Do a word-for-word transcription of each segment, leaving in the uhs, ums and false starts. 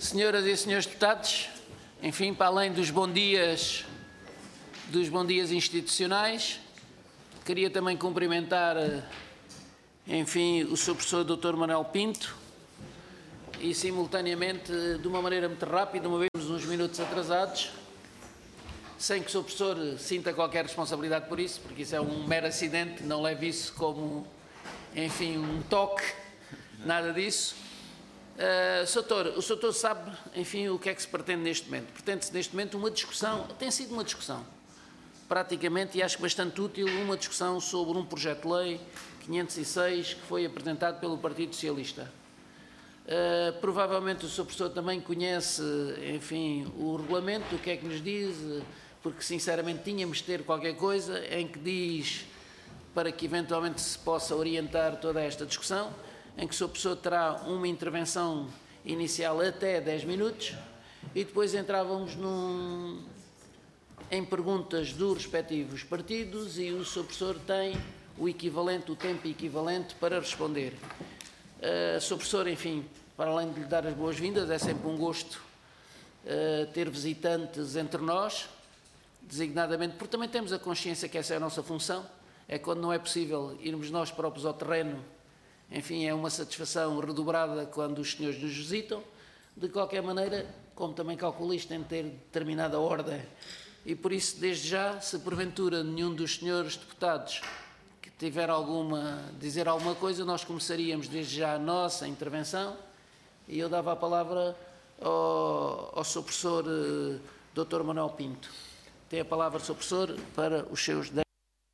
Senhoras e senhores deputados, enfim, para além dos bons dias, dos bons dias institucionais, queria também cumprimentar, enfim, o senhor professor doutor Manuel Pinto e, simultaneamente, de uma maneira muito rápida, uma vez uns minutos atrasados, sem que o senhor professor sinta qualquer responsabilidade por isso, porque isso é um mero acidente, não leve isso como, enfim, um toque, nada disso. Uh, Soutor, o Soutor sabe, enfim, o que é que se pretende neste momento. Pretende-se neste momento uma discussão, tem sido uma discussão, praticamente, e acho bastante útil, uma discussão sobre um projeto de lei quinhentos e seis que foi apresentado pelo Partido Socialista. Uh, provavelmente o senhor professor também conhece, enfim, o regulamento, o que é que nos diz, porque sinceramente tínhamos de ter qualquer coisa em que diz, para que eventualmente se possa orientar toda esta discussão, em que o senhor professor terá uma intervenção inicial até dez minutos e depois entrávamos num, em perguntas dos respectivos partidos e o senhor professor tem o equivalente, o tempo equivalente para responder. Uh, senhor professor, enfim, para além de lhe dar as boas-vindas, é sempre um gosto uh, ter visitantes entre nós, designadamente, porque também temos a consciência que essa é a nossa função, é quando não é possível irmos nós próprios ao terreno. Enfim, é uma satisfação redobrada quando os senhores nos visitam. De qualquer maneira, como também calculo isto, tem de ter determinada ordem. E por isso, desde já, se porventura nenhum dos senhores deputados que tiver alguma, dizer alguma coisa, nós começaríamos desde já a nossa intervenção e eu dava a palavra ao, ao senhor professor eh, doutor Manuel Pinto. Tem a palavra, senhor professor, para os seus dez.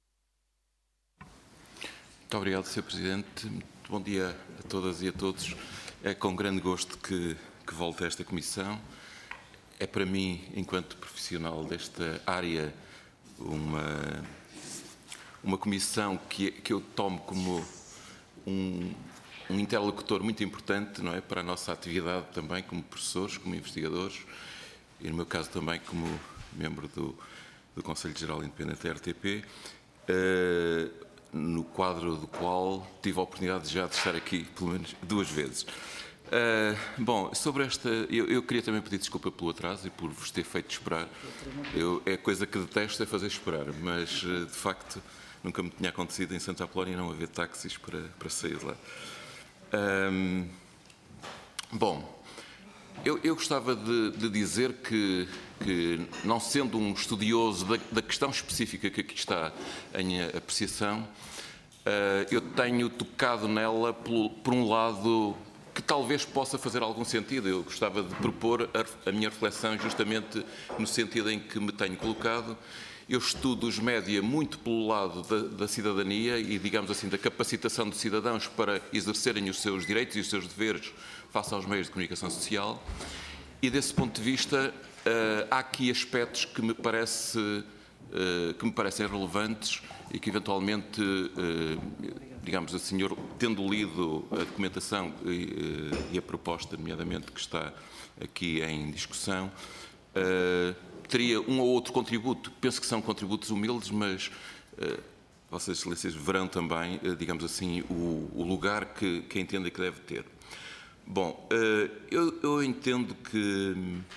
Muito obrigado, senhor Presidente. Bom dia a todas e a todos. É com grande gosto que, que volto a esta comissão. É para mim, enquanto profissional desta área, uma, uma comissão que, que eu tomo como um, um interlocutor muito importante, não é, para a nossa atividade também como professores, como investigadores e, no meu caso, também como membro do, do Conselho Geral Independente da R T P. Uh, no quadro do qual tive a oportunidade já de estar aqui, pelo menos, duas vezes. Uh, bom, sobre esta... Eu, eu queria também pedir desculpa pelo atraso e por vos ter feito esperar. Eu, é coisa que detesto é fazer esperar, mas, de facto, nunca me tinha acontecido em Santa Apolónia não haver táxis para, para sair de lá. Um, bom... Eu, eu gostava de, de dizer que, que, não sendo um estudioso da, da questão específica que aqui está em apreciação, uh, eu tenho tocado nela por, por um lado que talvez possa fazer algum sentido. Eu gostava de propor a, a minha reflexão justamente no sentido em que me tenho colocado. Eu estudo os média muito pelo lado da, da cidadania e, digamos assim, da capacitação de cidadãos para exercerem os seus direitos e os seus deveres face aos meios de comunicação social. E, desse ponto de vista, uh, há aqui aspectos que me, parece, uh, que me parecem relevantes e que, eventualmente, uh, digamos assim, eu, tendo lido a documentação e, uh, e a proposta, nomeadamente, que está aqui em discussão, uh, teria um ou outro contributo. Penso que são contributos humildes, mas uh, Vossas Excelências verão também, uh, digamos assim, o, o lugar que, que entendem que deve ter. Bom, uh, eu, eu entendo que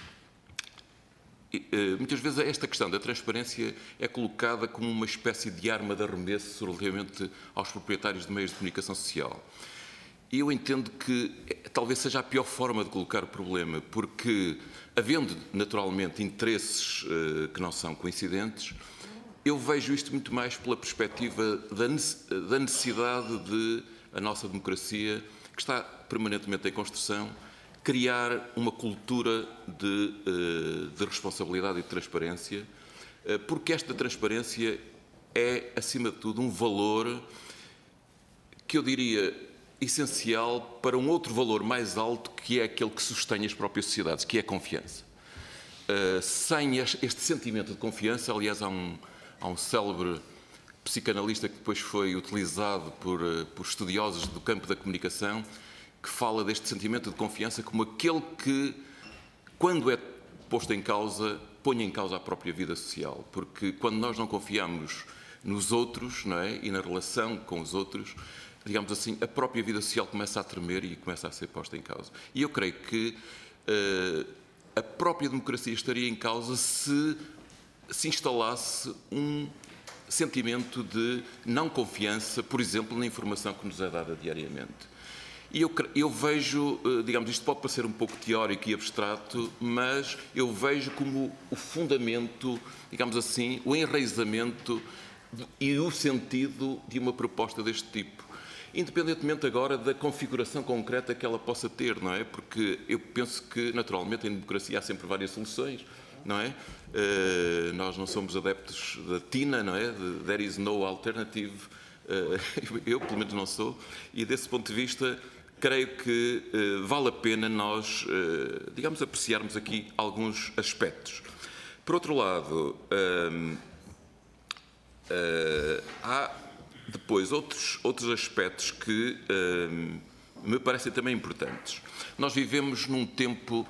uh, muitas vezes esta questão da transparência é colocada como uma espécie de arma de arremesso relativamente aos proprietários de meios de comunicação social. E eu entendo que talvez seja a pior forma de colocar o problema, porque, havendo naturalmente interesses uh, que não são coincidentes, eu vejo isto muito mais pela perspectiva da necessidade de a nossa democracia, que está permanentemente em construção, criar uma cultura de, uh, de responsabilidade e de transparência, uh, porque esta transparência é, acima de tudo, um valor que eu diria essencial para um outro valor mais alto, que é aquele que sustém as próprias sociedades, que é a confiança. Uh, sem este sentimento de confiança, aliás, há um, há um célebre psicanalista que depois foi utilizado por, uh, por estudiosos do campo da comunicação, que fala deste sentimento de confiança como aquele que, quando é posto em causa, põe em causa a própria vida social. Porque quando nós não confiamos nos outros, não é? E na relação com os outros, digamos assim, a própria vida social começa a tremer e começa a ser posta em causa. E eu creio que a própria democracia estaria em causa se se instalasse um sentimento de não confiança, por exemplo, na informação que nos é dada diariamente. E eu, eu vejo, digamos, isto pode parecer um pouco teórico e abstrato, mas eu vejo como o fundamento, digamos assim, o enraizamento e o sentido de uma proposta deste tipo. Independentemente agora da configuração concreta que ela possa ter, não é? Porque eu penso que, naturalmente, em democracia há sempre várias soluções, não é? Uh, nós não somos adeptos da Tina, não é? De, there is no alternative. Uh, eu, pelo menos, não sou. E, desse ponto de vista, creio que uh, vale a pena nós, uh, digamos, apreciarmos aqui alguns aspectos. Por outro lado, uh, uh, há depois outros, outros aspectos que uh, me parecem também importantes. Nós vivemos num tempo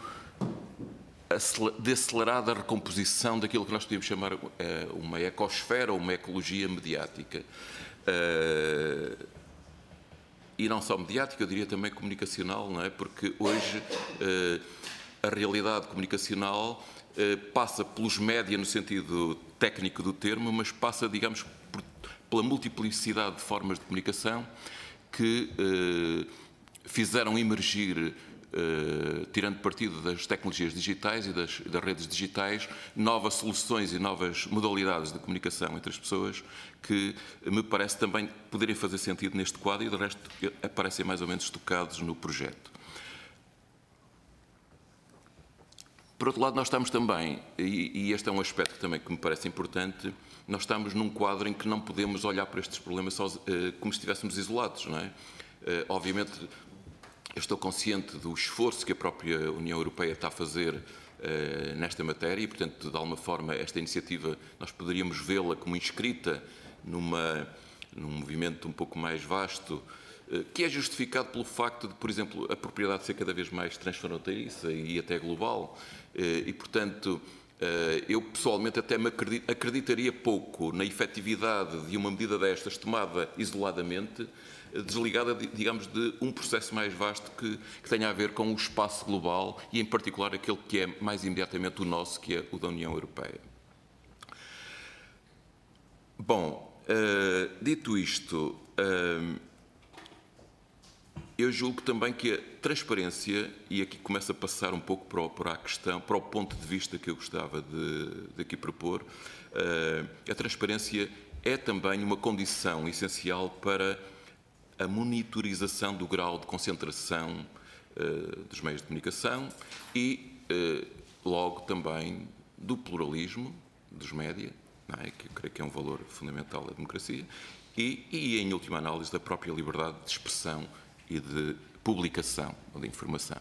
de acelerada recomposição daquilo que nós podemos chamar uh, uma ecosfera ou uma ecologia mediática. Uh, E não só mediática, eu diria também comunicacional, não é? Porque hoje eh, a realidade comunicacional eh, passa pelos média no sentido técnico do termo, mas passa, digamos, por, pela multiplicidade de formas de comunicação que eh, fizeram emergir, eh, tirando partido das tecnologias digitais e das, das redes digitais, novas soluções e novas modalidades de comunicação entre as pessoas que me parece também poderem fazer sentido neste quadro e, de resto, aparecem mais ou menos estocados no projeto. Por outro lado, nós estamos também, e, e este é um aspecto também que me parece importante, nós estamos num quadro em que não podemos olhar para estes problemas só, eh, como se estivéssemos isolados, não é? Eh, obviamente, eu estou consciente do esforço que a própria União Europeia está a fazer uh, nesta matéria e, portanto, de alguma forma, esta iniciativa nós poderíamos vê-la como inscrita numa, num movimento um pouco mais vasto, uh, que é justificado pelo facto de, por exemplo, a propriedade ser cada vez mais transfronteiriça e até global. Uh, e, portanto, uh, eu pessoalmente até me acredit, acreditaria pouco na efetividade de uma medida destas tomada isoladamente, desligada, digamos, de um processo mais vasto que, que tenha a ver com o espaço global e, em particular, aquele que é mais imediatamente o nosso, que é o da União Europeia. Bom, uh, dito isto, uh, eu julgo também que a transparência, e aqui começa a passar um pouco para, o, para a questão, para o ponto de vista que eu gostava de, de aqui propor, uh, a transparência é também uma condição essencial para a monitorização do grau de concentração uh, dos meios de comunicação e, uh, logo, também do pluralismo dos média, não é? Que eu creio que é um valor fundamental da democracia, e, e, em última análise, da própria liberdade de expressão e de publicação ou de informação.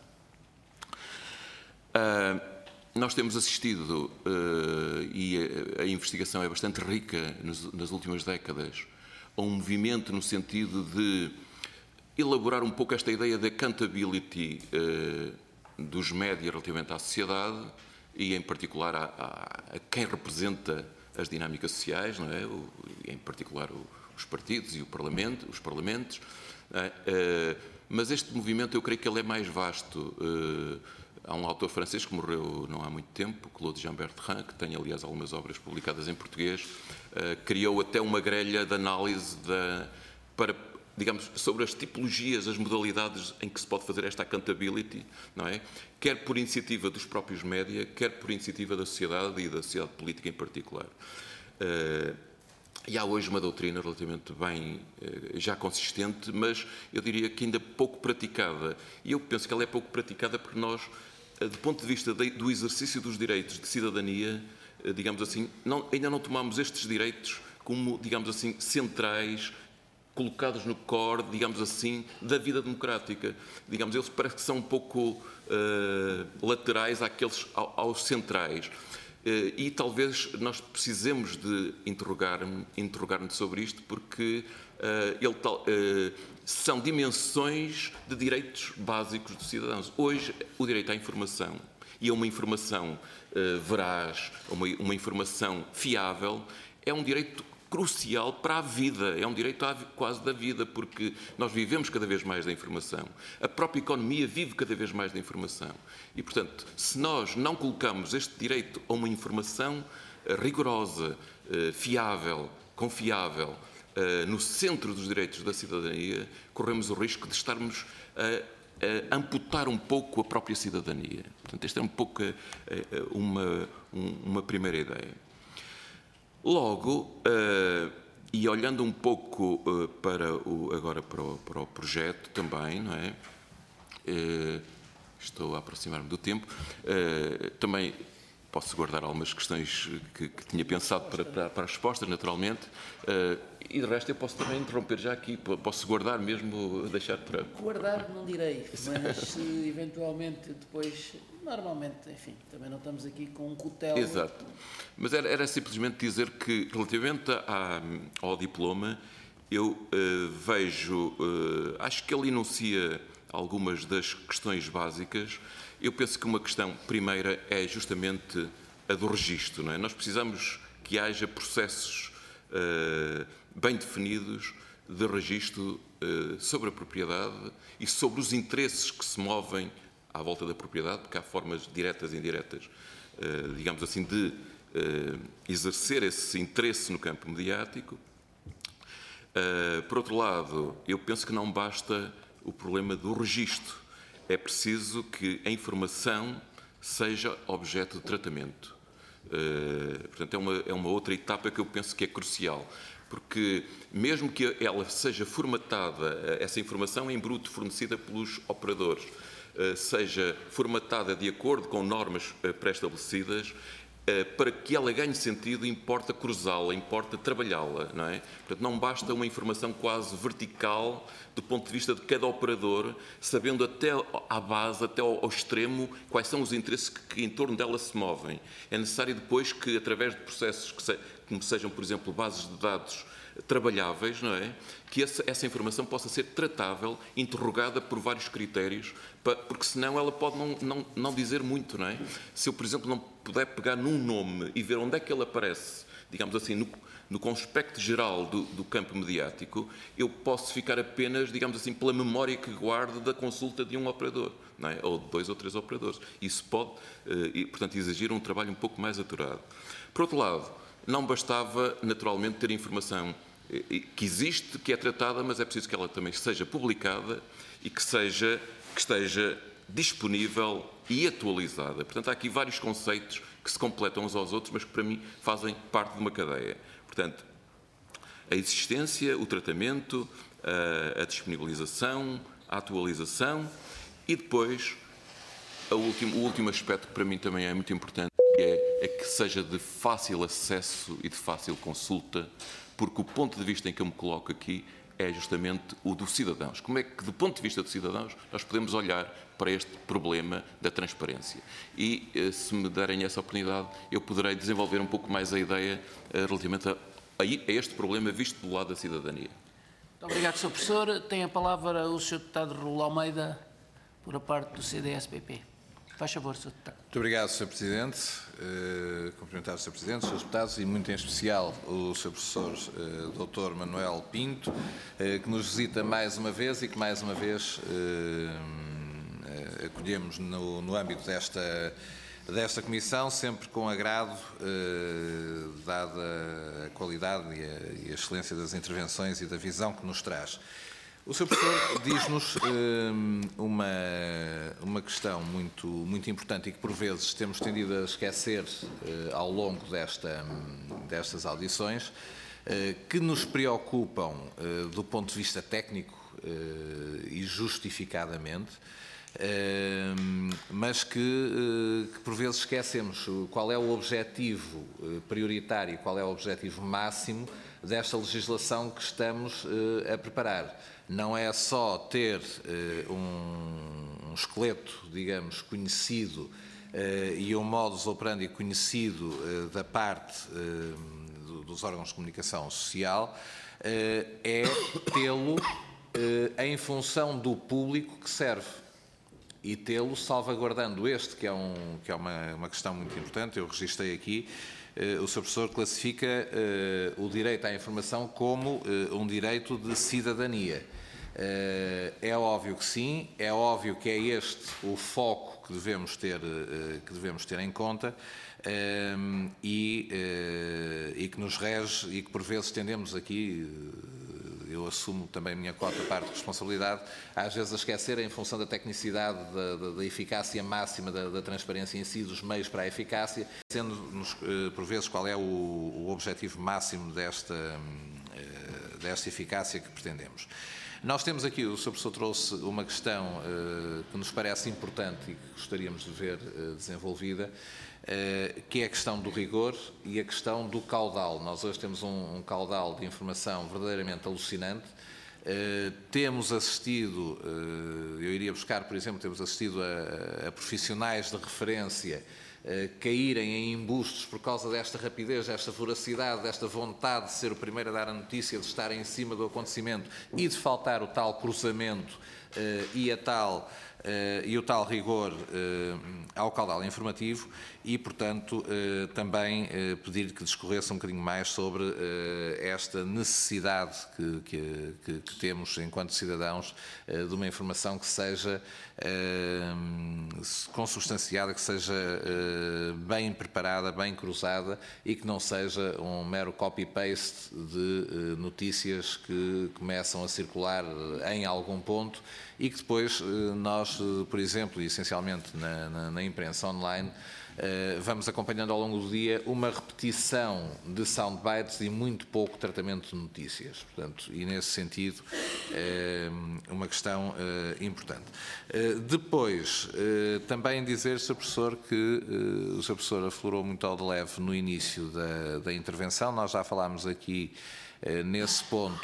Uh, nós temos assistido, uh, e a, a investigação é bastante rica nos, nas últimas décadas, a um movimento no sentido de elaborar um pouco esta ideia de accountability uh, dos médias relativamente à sociedade e, em particular, a, a, a quem representa as dinâmicas sociais, não é? O, em particular o, os partidos e o parlamento, os parlamentos. Uh, mas este movimento, eu creio que ele é mais vasto. Uh, há um autor francês que morreu não há muito tempo, Claude Jean Bertrand, que tem, aliás, algumas obras publicadas em português, uh, criou até uma grelha de análise da, para, digamos, sobre as tipologias, as modalidades em que se pode fazer esta accountability, não é? Quer por iniciativa dos próprios média, quer por iniciativa da sociedade e da sociedade política em particular. Uh, E há hoje uma doutrina relativamente bem, já consistente, mas eu diria que ainda pouco praticada. E eu penso que ela é pouco praticada porque nós, do ponto de vista do exercício dos direitos de cidadania, digamos assim, não, ainda não tomamos estes direitos como, digamos assim, centrais, colocados no core, digamos assim, da vida democrática. Digamos, eles parece que são um pouco uh, laterais àqueles, aos centrais. Uh, e talvez nós precisemos de interrogar-nos interrogar sobre isto, porque uh, ele tal, uh, são dimensões de direitos básicos dos cidadãos. Hoje, o direito à informação, e a uma informação uh, veraz, uma, uma informação fiável, é um direito crucial para a vida, é um direito à, quase da vida, porque nós vivemos cada vez mais da informação, a própria economia vive cada vez mais da informação e, portanto, se nós não colocamos este direito a uma informação rigorosa, fiável, confiável, no centro dos direitos da cidadania, corremos o risco de estarmos a, a amputar um pouco a própria cidadania. Portanto, esta é um pouco uma, uma primeira ideia. Logo, uh, e olhando um pouco uh, para o, agora para o, para o projeto também, não é? Uh, estou a aproximar-me do tempo. Uh, também posso guardar algumas questões que, que tinha pensado para, para, para as respostas, naturalmente. Uh, e de resto eu posso também interromper já aqui, posso guardar mesmo, deixar para... Guardar não direi, mas se eventualmente depois, normalmente, enfim, também não estamos aqui com um cutelo. Exato. Mas era, era simplesmente dizer que, relativamente à, ao diploma, eu uh, vejo, uh, acho que ele enuncia algumas das questões básicas. Eu penso que uma questão primeira é justamente a do registro, não é? Nós precisamos que haja processos uh, bem definidos de registro uh, sobre a propriedade e sobre os interesses que se movem à volta da propriedade, porque há formas diretas e indiretas, uh, digamos assim, de uh, exercer esse interesse no campo mediático. Uh, por outro lado, eu penso que não basta o problema do registro. É preciso que a informação seja objeto de tratamento. Uh, portanto, é uma, é uma outra etapa que eu penso que é crucial, porque mesmo que ela seja formatada, essa informação em bruto fornecida pelos operadores, uh, seja formatada de acordo com normas uh, pré-estabelecidas, uh, para que ela ganhe sentido, importa cruzá-la, importa trabalhá-la, não é? Portanto, não basta uma informação quase vertical do ponto de vista de cada operador, sabendo até à base, até ao, ao extremo, quais são os interesses que, que em torno dela se movem. É necessário depois que, através de processos que, se, que sejam, por exemplo, bases de dados trabalháveis, não é? Que essa, essa informação possa ser tratável, interrogada por vários critérios, para, porque senão ela pode não, não, não dizer muito, não é? Se eu, por exemplo, não puder pegar num nome e ver onde é que ele aparece, digamos assim, no, no conspecto geral do, do campo mediático, eu posso ficar apenas, digamos assim, pela memória que guardo da consulta de um operador, não é? Ou de dois ou três operadores. Isso pode, e, portanto, exigir um trabalho um pouco mais aturado. Por outro lado, não bastava, naturalmente, ter informação que existe, que é tratada, mas é preciso que ela também seja publicada e que, seja, que esteja disponível e atualizada. Portanto, há aqui vários conceitos que se completam uns aos outros, mas que para mim fazem parte de uma cadeia. Portanto, a existência, o tratamento, a, a disponibilização, a atualização e depois a último, o último aspecto que para mim também é muito importante é, é que seja de fácil acesso e de fácil consulta, porque o ponto de vista em que eu me coloco aqui é justamente o dos cidadãos. Como é que, do ponto de vista dos cidadãos, nós podemos olhar para este problema da transparência? E, se me derem essa oportunidade, eu poderei desenvolver um pouco mais a ideia relativamente a, a este problema visto do lado da cidadania. Muito obrigado, senhor Professor. Tem a palavra o senhor Deputado Raul Almeida, por a parte do C D S P P. Faz favor, senhor Deputado. Muito obrigado, senhor Presidente. Uh, cumprimentar o senhor Presidente, os senhores Deputados e, muito em especial, o senhor Professor uh, doutor Manuel Pinto, uh, que nos visita mais uma vez e que, mais uma vez, uh, uh, acolhemos no, no âmbito desta, desta Comissão, sempre com agrado, uh, dada a qualidade e a, e a excelência das intervenções e da visão que nos traz. O senhor Professor diz-nos um, uma, uma questão muito, muito importante e que, por vezes, temos tendido a esquecer uh, ao longo desta, destas audições, uh, que nos preocupam uh, do ponto de vista técnico uh, e justificadamente, uh, mas que, uh, que, por vezes, esquecemos qual é o objetivo uh, prioritário, qual é o objetivo máximo desta legislação que estamos uh, a preparar. Não é só ter uh, um, um esqueleto, digamos, conhecido uh, e um modus operandi conhecido uh, da parte uh, do, dos órgãos de comunicação social, uh, é tê-lo uh, em função do público que serve. e tê-lo salvaguardando este, que é, um, que é uma, uma questão muito importante, eu registrei aqui, uh, o senhor Professor classifica uh, o direito à informação como uh, um direito de cidadania. Uh, é óbvio que sim, é óbvio que é este o foco que devemos ter, uh, que devemos ter em conta uh, e, uh, e que nos rege e que por vezes tendemos aqui, uh, eu assumo também a minha cota parte de responsabilidade, às vezes a esquecer em função da tecnicidade, da, da, da eficácia máxima, da, da transparência em si, dos meios para a eficácia, sendo-nos uh, por vezes qual é o, o objetivo máximo desta, uh, desta eficácia que pretendemos. Nós temos aqui, o senhor Professor trouxe uma questão uh, que nos parece importante e que gostaríamos de ver uh, desenvolvida, uh, que é a questão do rigor e a questão do caudal. Nós hoje temos um, um caudal de informação verdadeiramente alucinante. Uh, temos assistido, uh, eu iria buscar, por exemplo, temos assistido a, a profissionais de referência Uh, caírem em embustes por causa desta rapidez, desta voracidade, desta vontade de ser o primeiro a dar a notícia, de estar em cima do acontecimento e de faltar o tal cruzamento uh, e, a tal, uh, e o tal rigor uh, ao caudal informativo e, portanto, uh, também uh, pedir que discorresse um bocadinho mais sobre uh, esta necessidade que, que, que, que temos enquanto cidadãos uh, de uma informação que seja uh, consubstanciada, que seja uh, bem preparada, bem cruzada e que não seja um mero copy-paste de uh, notícias que começam a circular em algum ponto e que depois uh, nós, uh, por exemplo, e essencialmente na, na, na imprensa online, uh, vamos acompanhando ao longo do dia uma repetição de soundbites e muito pouco tratamento de notícias. Portanto, e nesse sentido, uh, uma questão uh, importante. Uh, depois, uh, também dizer, senhor Professor, que uh, o senhor Professor aflorou muito ao de leve no início da, da intervenção. Nós já falámos aqui uh, nesse ponto,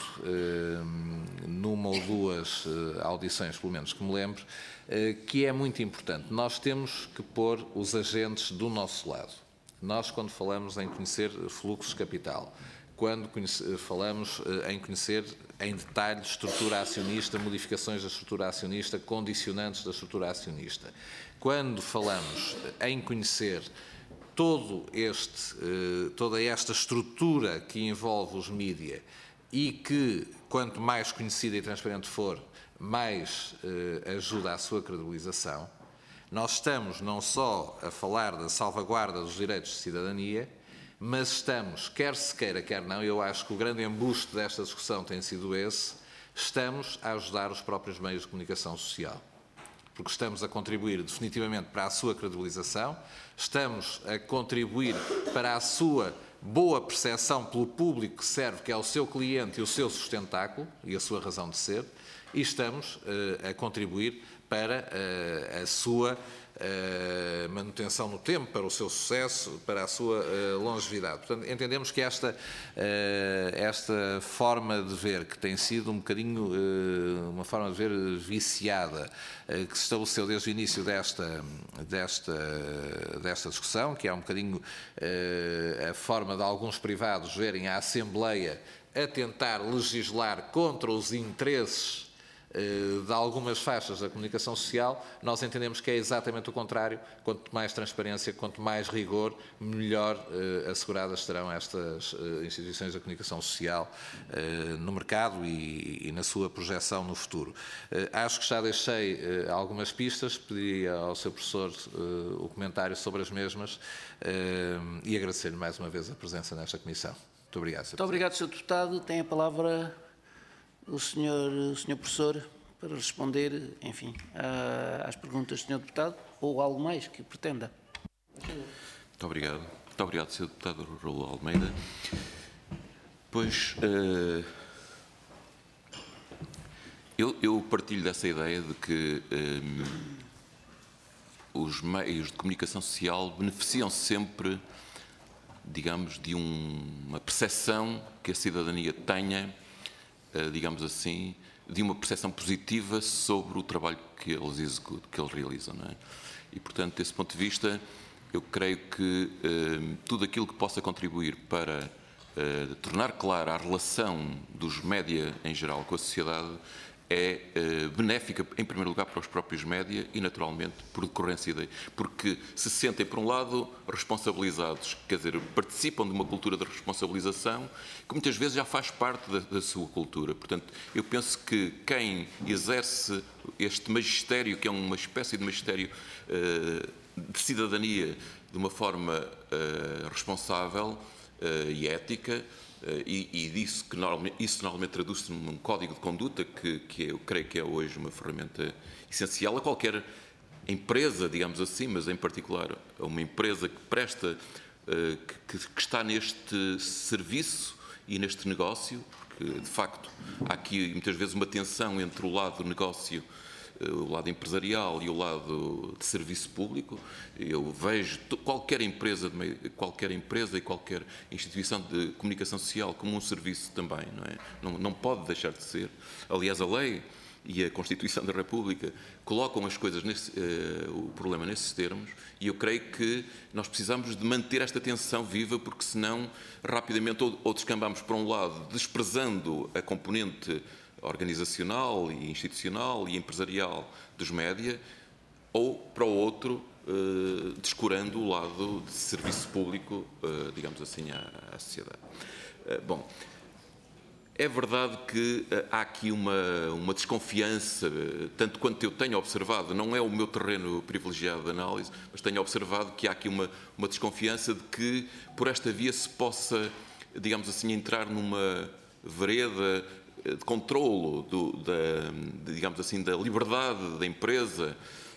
uh, numa ou duas uh, audições, pelo menos que me lembro, uh, que é muito importante. Nós temos que pôr os agentes do nosso lado. Nós, quando falamos em conhecer fluxos de capital, quando conhece, falamos uh, em conhecer em detalhe estrutura acionista, modificações da estrutura acionista, condicionantes da estrutura acionista, quando falamos em conhecer todo este, toda esta estrutura que envolve os mídia e que, quanto mais conhecida e transparente for, mais ajuda à sua credibilização, nós estamos não só a falar da salvaguarda dos direitos de cidadania, mas estamos, quer se queira, quer não, eu acho que o grande embuste desta discussão tem sido esse, estamos a ajudar os próprios meios de comunicação social. Porque estamos a contribuir definitivamente para a sua credibilização, estamos a contribuir para a sua boa percepção pelo público que serve, que é o seu cliente e o seu sustentáculo e a sua razão de ser, e estamos uh, a contribuir para uh, a sua Uh, manutenção no tempo, para o seu sucesso, para a sua uh, longevidade. Portanto, entendemos que esta, uh, esta forma de ver, que tem sido um bocadinho uh, uma forma de ver viciada, uh, que se estabeleceu desde o início desta, desta, desta discussão, que é um bocadinho uh, a forma de alguns privados verem a Assembleia a tentar legislar contra os interesses de algumas faixas da comunicação social, nós entendemos que é exatamente o contrário. Quanto mais transparência, quanto mais rigor, melhor eh, asseguradas estarão estas eh, instituições da comunicação social eh, no mercado e, e na sua projeção no futuro. Eh, acho que já deixei eh, algumas pistas, pediria ao seu professor eh, o comentário sobre as mesmas eh, e agradecer-lhe mais uma vez a presença nesta comissão. Muito obrigado, senhor Muito obrigado, senhor Deputado. Tem a palavra o senhor, o senhor Professor para responder, enfim, às perguntas do senhor Deputado ou algo mais que pretenda. Muito obrigado. Muito obrigado, senhor Deputado Raul Almeida. Pois, uh, eu, eu partilho dessa ideia de que um, os meios de comunicação social beneficiam sempre, digamos, de um, uma percepção que a cidadania tenha, digamos assim, de uma percepção positiva sobre o trabalho que eles executam, que eles realizam, não é? E, portanto, desse ponto de vista, eu creio que eh, tudo aquilo que possa contribuir para eh, tornar clara a relação dos média em geral com a sociedade é uh, benéfica, em primeiro lugar, para os próprios média e, naturalmente, por decorrência daí. Porque se sentem, por um lado, responsabilizados, quer dizer, participam de uma cultura de responsabilização que muitas vezes já faz parte da, da sua cultura. Portanto, eu penso que quem exerce este magistério, que é uma espécie de magistério uh, de cidadania, de uma forma uh, responsável uh, e ética, Uh, e, e disso que normalmente, isso normalmente traduz-se num código de conduta que, que eu creio que é hoje uma ferramenta essencial a qualquer empresa, digamos assim, mas em particular a uma empresa que presta, uh, que, que está neste serviço e neste negócio, porque de facto há aqui muitas vezes uma tensão entre o lado do negócio, o lado empresarial e o lado de serviço público. Eu vejo qualquer empresa, qualquer empresa e qualquer instituição de comunicação social como um serviço também, não é? Não, não pode deixar de ser. Aliás, a lei e a Constituição da República colocam as coisas, nesse, uh, o problema nesses termos, e eu creio que nós precisamos de manter esta tensão viva, porque senão rapidamente ou, ou descambamos para um lado, desprezando a componente organizacional e institucional e empresarial dos média, ou para o outro, eh, descurando o lado de serviço público, eh, digamos assim, à, à sociedade. Eh, bom, é verdade que eh, há aqui uma, uma desconfiança, eh, tanto quanto eu tenho observado, não é o meu terreno privilegiado de análise, mas tenho observado que há aqui uma, uma desconfiança de que por esta via se possa, digamos assim, entrar numa vereda de controlo, do, da, digamos assim, da liberdade da empresa.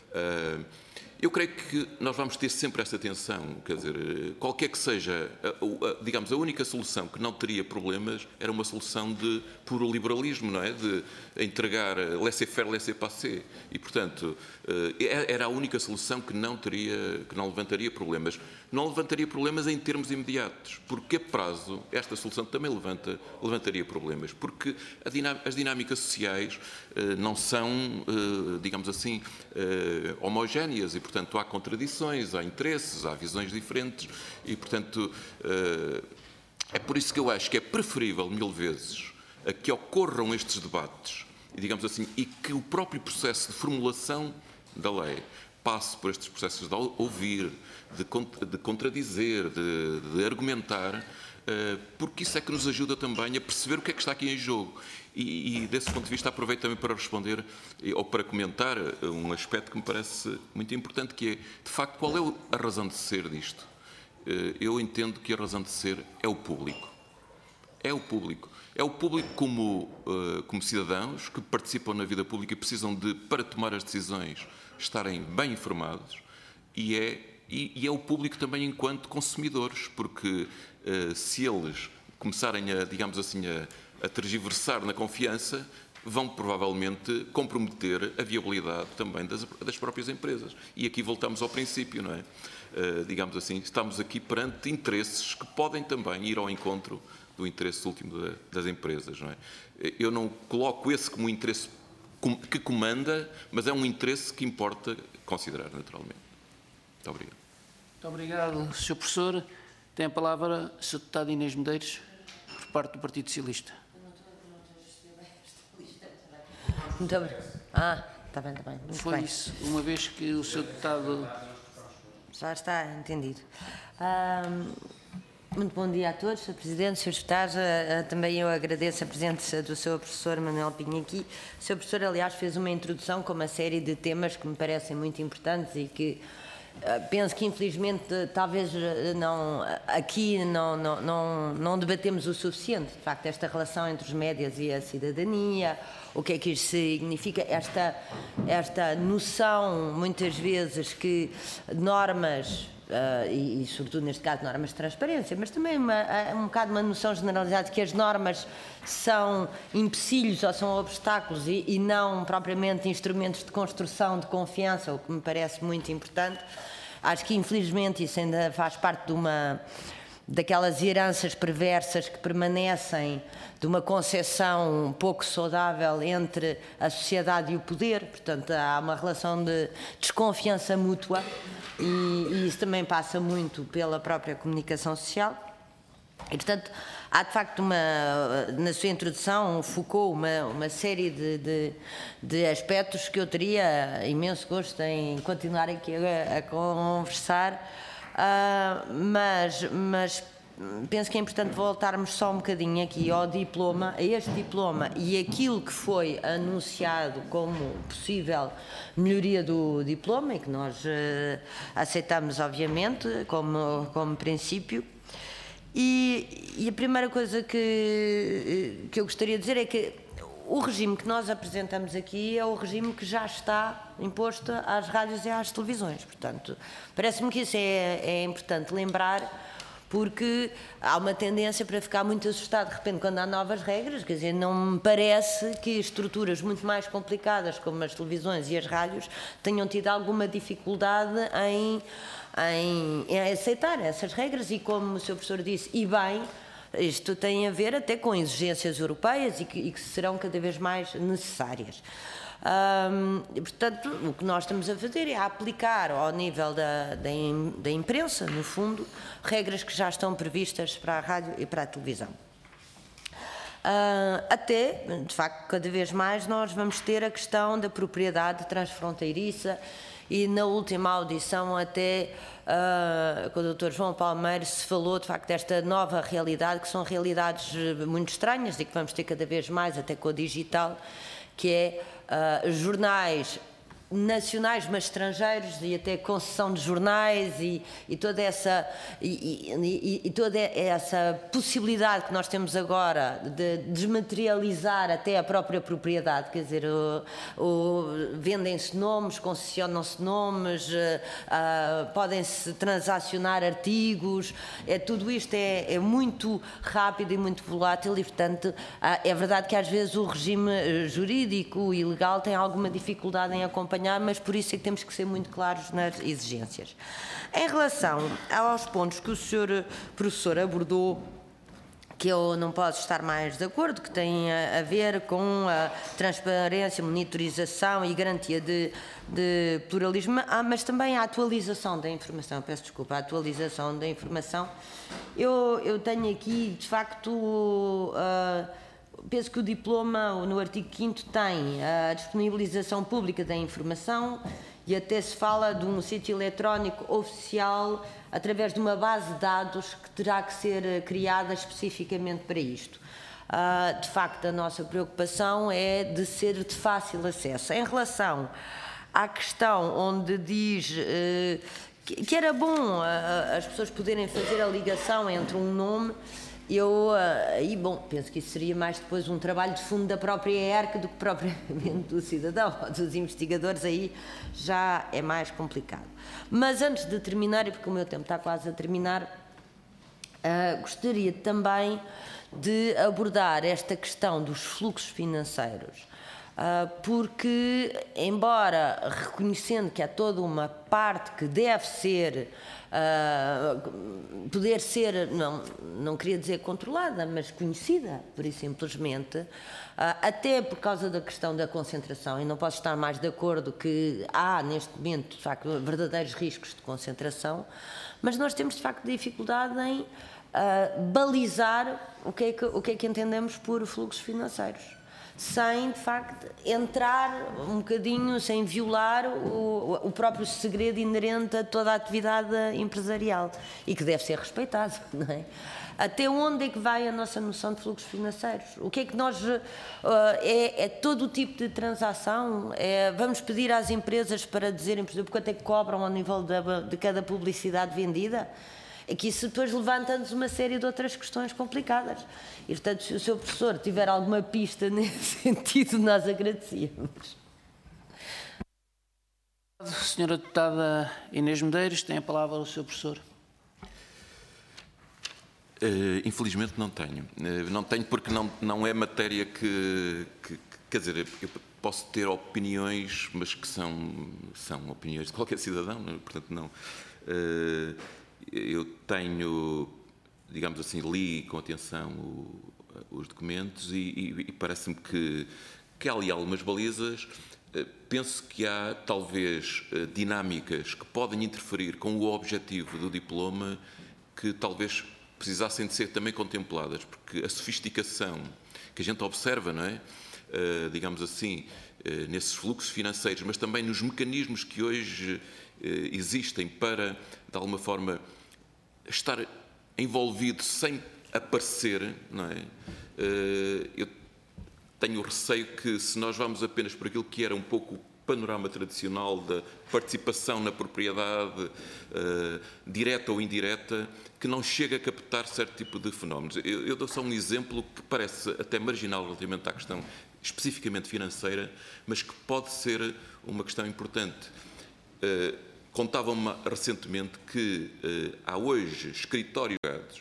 Eu creio que nós vamos ter sempre esta tensão, quer dizer, qualquer que seja, digamos, a única solução que não teria problemas era uma solução de puro liberalismo, não é? De entregar laissez-faire, laissez-passer. E, portanto, era a única solução que não teria, que não levantaria problemas. Não levantaria problemas em termos imediatos, porque a prazo esta solução também levanta, levantaria problemas, porque as dinâmicas sociais não são, digamos assim, homogéneas e, portanto, há contradições, há interesses, há visões diferentes e, portanto, é por isso que eu acho que é preferível mil vezes a que ocorram estes debates e, digamos assim, e que o próprio processo de formulação da lei passe por estes processos de ouvir, de, de contradizer, de, de argumentar, porque isso é que nos ajuda também a perceber o que é que está aqui em jogo. E, e desse ponto de vista aproveito também para responder ou para comentar um aspecto que me parece muito importante, que é, de facto, qual é a razão de ser disto? Eu entendo que a razão de ser é o público. É o público. É o público como, como cidadãos que participam na vida pública e precisam de, para tomar as decisões, estarem bem informados, e é, e, e é o público também enquanto consumidores, porque uh, se eles começarem a, digamos assim, a, a tergiversar na confiança, vão provavelmente comprometer a viabilidade também das, das próprias empresas. E aqui voltamos ao princípio, não é? Uh, digamos assim, estamos aqui perante interesses que podem também ir ao encontro do interesse último da, das empresas, não é? Eu não coloco esse como um interesse que comanda, mas é um interesse que importa considerar, naturalmente. Muito obrigado. Muito obrigado, senhor Professor. Tem a palavra a senhora Deputada Inês Medeiros, por parte do Partido Socialista. Muito obrigado. Ah, está bem, está bem. Muito Foi bem. isso, uma vez que o senhor Deputado... Já está entendido. Um, muito bom dia a todos, senhor Presidente, senhores Deputados. Uh, também eu agradeço a presença do senhor Professor Manuel Pinho aqui. O senhor Professor, aliás, fez uma introdução com uma série de temas que me parecem muito importantes e que uh, penso que, infelizmente, talvez não, aqui não, não, não, não debatemos o suficiente. De facto, esta relação entre os médias e a cidadania, o que é que isto significa, esta, esta noção, muitas vezes, que normas... Uh, e, e, sobretudo, neste caso, normas de transparência, mas também uma, um bocado uma noção generalizada de que as normas são empecilhos ou são obstáculos e, e não propriamente instrumentos de construção de confiança, o que me parece muito importante. Acho que, infelizmente, isso ainda faz parte de uma... daquelas heranças perversas que permanecem de uma concepção um pouco saudável entre a sociedade e o poder. Portanto, há uma relação de desconfiança mútua e, e isso também passa muito pela própria comunicação social. E, portanto, há de facto uma, na sua introdução, focou uma, uma série de, de, de aspectos que eu teria imenso gosto em continuar aqui a, a conversar, uh, mas, mas penso que é importante voltarmos só um bocadinho aqui ao diploma, a este diploma e aquilo que foi anunciado como possível melhoria do diploma e que nós uh, aceitamos, obviamente, como, como princípio. E, e a primeira coisa que, que eu gostaria de dizer é que o regime que nós apresentamos aqui é o regime que já está imposto às rádios e às televisões. Portanto, parece-me que isso é, é importante lembrar, porque há uma tendência para ficar muito assustado de repente quando há novas regras. Quer dizer, não me parece que estruturas muito mais complicadas como as televisões e as rádios tenham tido alguma dificuldade em, em, em aceitar essas regras e, como o senhor professor disse, e bem, isto tem a ver até com exigências europeias e que, e que serão cada vez mais necessárias. Hum, e, portanto, o que nós estamos a fazer é aplicar ao nível da, da, da imprensa, no fundo, regras que já estão previstas para a rádio e para a televisão. Uh, até, de facto, cada vez mais nós vamos ter a questão da propriedade transfronteiriça e na última audição até uh, com o doutor João Palmeiro se falou de facto desta nova realidade, que são realidades muito estranhas e que vamos ter cada vez mais até com o digital, que é uh, jornais nacionais mas estrangeiros e até concessão de jornais e, e toda essa e, e, e toda essa possibilidade que nós temos agora de desmaterializar até a própria propriedade, quer dizer, o, o, vendem-se nomes, concessionam-se nomes, uh, uh, podem-se transacionar artigos, é, tudo isto é, é muito rápido e muito volátil e, portanto, uh, é verdade que às vezes o regime jurídico e legal tem alguma dificuldade em acompanhar, mas por isso é que temos que ser muito claros nas exigências. Em relação aos pontos que o senhor professor abordou, que eu não posso estar mais de acordo, que têm a ver com a transparência, monitorização e garantia de, de pluralismo, ah, mas também a atualização da informação, peço desculpa, a atualização da informação. Eu, eu tenho aqui, de facto, uh, penso que o diploma, no artigo quinto, tem a disponibilização pública da informação e até se fala de um sítio eletrónico oficial através de uma base de dados que terá que ser criada especificamente para isto. Uh, de facto, a nossa preocupação é de ser de fácil acesso. Em relação à questão onde diz uh, que, que era bom uh, as pessoas poderem fazer a ligação entre um nome, eu, aí, bom, penso que isso seria mais depois um trabalho de fundo da própria E R C do que propriamente do cidadão, dos investigadores, aí já é mais complicado. Mas antes de terminar, e porque o meu tempo está quase a terminar, uh, gostaria também de abordar esta questão dos fluxos financeiros, uh, porque, embora reconhecendo que há toda uma parte que deve ser Uh, poder ser, não, não queria dizer controlada, mas conhecida, por isso simplesmente, uh, até por causa da questão da concentração, e não posso estar mais de acordo que há neste momento, de facto, verdadeiros riscos de concentração, mas nós temos de facto dificuldade em uh, balizar o que, é que, o que é que entendemos por fluxos financeiros, sem, de facto, entrar um bocadinho, sem violar o, o próprio segredo inerente a toda a atividade empresarial e que deve ser respeitado, não é? Até onde é que vai a nossa noção de fluxos financeiros? O que é que nós... Uh, é, é todo o tipo de transação? É, vamos pedir às empresas para dizerem, por exemplo, quanto é que cobram ao nível de, de cada publicidade vendida? É que isso depois levanta-nos uma série de outras questões complicadas. E, portanto, se o seu professor tiver alguma pista nesse sentido, nós agradecíamos. Senhora Deputada Inês Medeiros, tem a palavra o seu professor. Uh, infelizmente não tenho. Uh, não tenho porque não, não é matéria que, que, que... Quer dizer, eu posso ter opiniões, mas que são, são opiniões de qualquer cidadão, não, portanto não... Uh, Eu tenho, digamos assim, li com atenção o, os documentos e, e, e parece-me que, que há ali algumas balizas. Penso que há, talvez, dinâmicas que podem interferir com o objetivo do diploma que talvez precisassem de ser também contempladas, porque a sofisticação que a gente observa, não é? Uh, digamos assim, uh, nesses fluxos financeiros, mas também nos mecanismos que hoje uh, existem para, de alguma forma, estar envolvido sem aparecer, não é? Uh, eu tenho receio que, se nós vamos apenas por aquilo que era um pouco o panorama tradicional da participação na propriedade, uh, direta ou indireta, que não chega a captar certo tipo de fenómenos. Eu, eu dou só um exemplo que parece até marginal relativamente à questão especificamente financeira, mas que pode ser uma questão importante. Uh, Contavam-me recentemente que uh, há hoje escritórios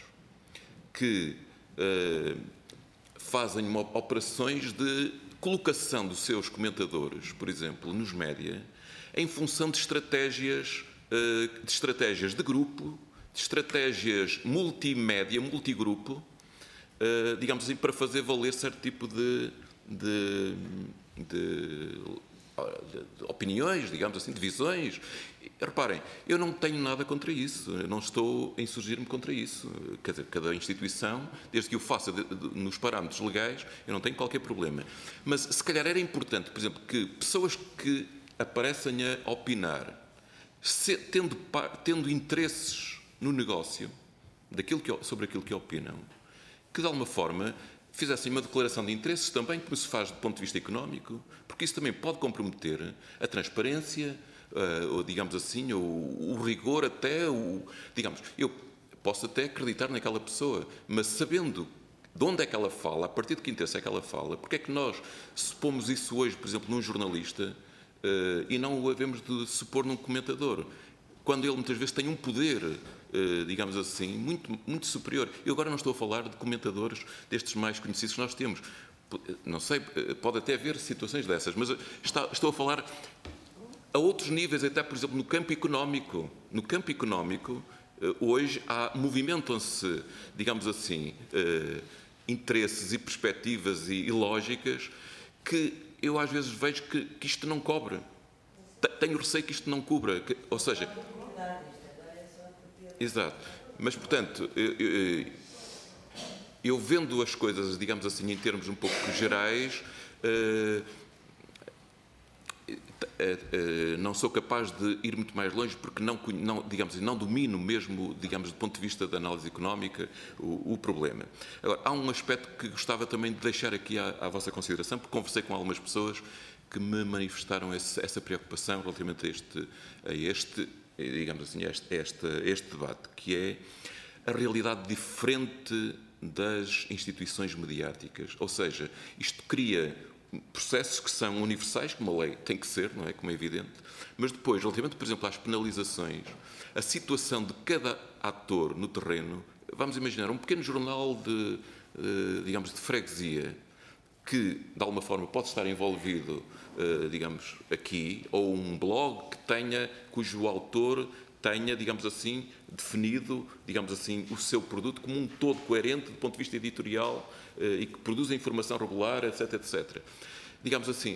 que uh, fazem uma, operações de colocação dos seus comentadores, por exemplo, nos média, em função de estratégias, uh, de estratégias de grupo, de estratégias multimédia, multigrupo, uh, digamos assim, para fazer valer certo tipo de, de, de, de opiniões, digamos assim, de visões. Reparem, eu não tenho nada contra isso, eu não estou a insurgir-me contra isso. Quer dizer, cada instituição, desde que o faça de, de, nos parâmetros legais, eu não tenho qualquer problema. Mas, se calhar, era importante, por exemplo, que pessoas que aparecem a opinar, se, tendo, tendo interesses no negócio, daquilo que, sobre aquilo que opinam, que, de alguma forma, fizessem uma declaração de interesses também, como se faz do ponto de vista económico, porque isso também pode comprometer a transparência, Uh, ou, digamos assim, o, o rigor até, o, digamos, eu posso até acreditar naquela pessoa, mas sabendo de onde é que ela fala, a partir de que interesse é que ela fala, porque é que nós supomos isso hoje, por exemplo, num jornalista, uh, e não o havemos de supor num comentador, quando ele muitas vezes tem um poder, uh, digamos assim, muito, muito superior. Eu agora não estou a falar de comentadores destes mais conhecidos que nós temos. Não sei, pode até haver situações dessas, mas está, estou a falar a outros níveis, até, por exemplo, no campo económico. No campo económico, hoje, há, movimentam-se, digamos assim, eh, interesses e perspectivas e, e lógicas que eu, às vezes, vejo que, que isto não cobre. Tenho receio que isto não cubra. Que, ou seja... Exato. Mas, portanto, eu, eu, eu vendo as coisas, digamos assim, em termos um pouco gerais... Eh, não sou capaz de ir muito mais longe porque não, não, digamos, não domino mesmo, digamos, do ponto de vista da análise económica, o, o problema. Agora, há um aspecto que gostava também de deixar aqui à, à vossa consideração, porque conversei com algumas pessoas que me manifestaram esse, essa preocupação relativamente a este, a este digamos assim, a este, a este, a este debate, que é a realidade diferente das instituições mediáticas. Ou seja, isto cria processos que são universais, como a lei tem que ser, não é? Como é evidente, mas depois, relativamente, por exemplo, às penalizações, a situação de cada ator no terreno, vamos imaginar um pequeno jornal de, digamos, de freguesia, que, de alguma forma, pode estar envolvido, digamos, aqui, ou um blog que tenha, cujo autor tenha, digamos assim, definido, digamos assim, o seu produto como um todo coerente do ponto de vista editorial e que produza informação regular, etc, etcétera. Digamos assim,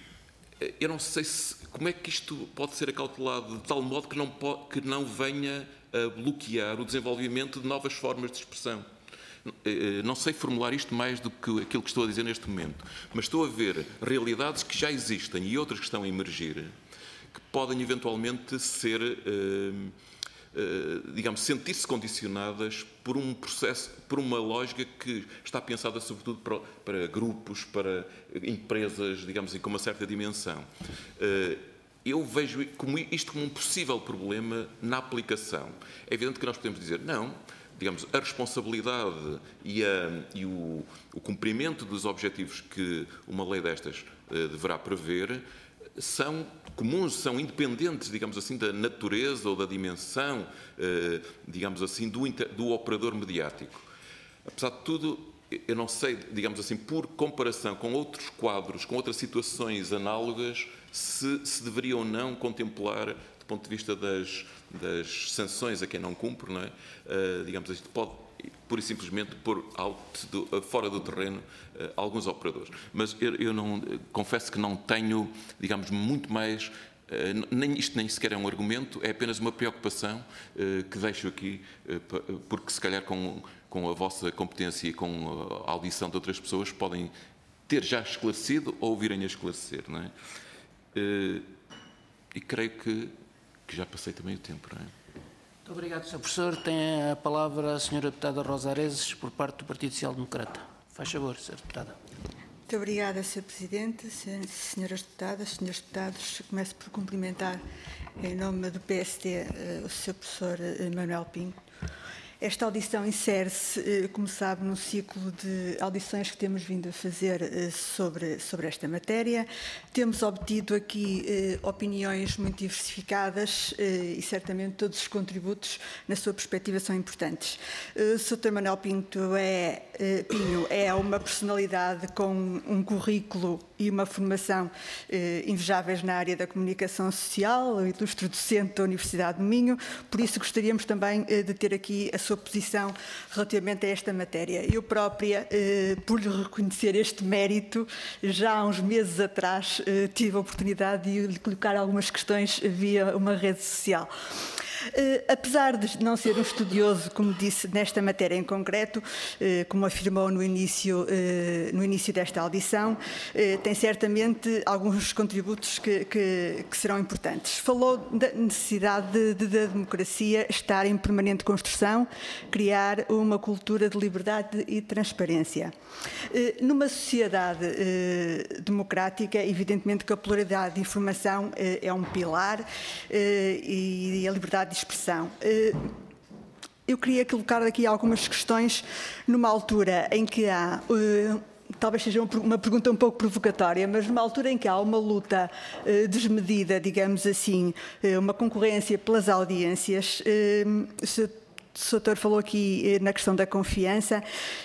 eu não sei se, como é que isto pode ser acautelado de tal modo que não, pode, que não venha a bloquear o desenvolvimento de novas formas de expressão. Não sei formular isto mais do que aquilo que estou a dizer neste momento, mas estou a ver realidades que já existem e outras que estão a emergir, que podem eventualmente ser, eh, eh, digamos, sentir-se condicionadas por um processo, por uma lógica que está pensada sobretudo para, para grupos, para empresas, digamos assim, com uma certa dimensão. Eh, eu vejo como isto como um possível problema na aplicação. É evidente que nós podemos dizer, não, digamos, a responsabilidade e, a, e o, o cumprimento dos objetivos que uma lei destas eh, deverá prever são comuns, são independentes, digamos assim, da natureza ou da dimensão, eh, digamos assim, do, do operador mediático. Apesar de tudo, eu não sei, digamos assim, por comparação com outros quadros, com outras situações análogas, se, se deveria ou não contemplar, do ponto de vista das, das sanções a quem não cumpre, não é? Uh, digamos assim, pode pura e simplesmente pôr out do, fora do terreno uh, alguns operadores. Mas eu, eu não, confesso que não tenho, digamos, muito mais Nem, isto nem sequer é um argumento, é apenas uma preocupação que deixo aqui, porque se calhar com, com a vossa competência e com a audição de outras pessoas podem ter já esclarecido ou virem a esclarecer, não é? E creio que, que já passei também o tempo, não é? Muito obrigado, senhor Professor. Tem a palavra a senhora Deputada Rosa Areses, por parte do Partido Social Democrata. Faz favor, senhora Deputada. Muito obrigada, senhor Presidente, senhoras deputadas, senhores deputados. Começo por cumprimentar, em nome do P S D, o senhor Professor Manuel Pinto. Esta audição insere-se, como sabe, num ciclo de audições que temos vindo a fazer sobre, sobre esta matéria. Temos obtido aqui eh, opiniões muito diversificadas eh, e certamente todos os contributos, na sua perspectiva, são importantes. Eh, o doutor Manuel Pinto é, eh, Pinho é uma personalidade com um currículo e uma formação eh, invejáveis na área da comunicação social, ilustre docente da Universidade do Minho, por isso gostaríamos também eh, de ter aqui a sua posição relativamente a esta matéria. Eu própria, eh, por lhe reconhecer este mérito, já há uns meses atrás eh, tive a oportunidade de lhe colocar algumas questões via uma rede social. Uh, apesar de não ser um estudioso, como disse, nesta matéria em concreto, uh, como afirmou no início, uh, no início desta audição, uh, tem certamente alguns contributos que, que, que serão importantes. Falou da necessidade de, de, da democracia estar em permanente construção, criar uma cultura de liberdade e transparência. Uh, numa sociedade uh, democrática, evidentemente que a pluralidade de informação uh, é um pilar uh, e a liberdade de expressão. Eu queria colocar aqui algumas questões numa altura em que há, talvez seja uma pergunta um pouco provocatória, mas numa altura em que há uma luta desmedida, digamos assim, uma concorrência pelas audiências. O doutor falou aqui na questão da confiança,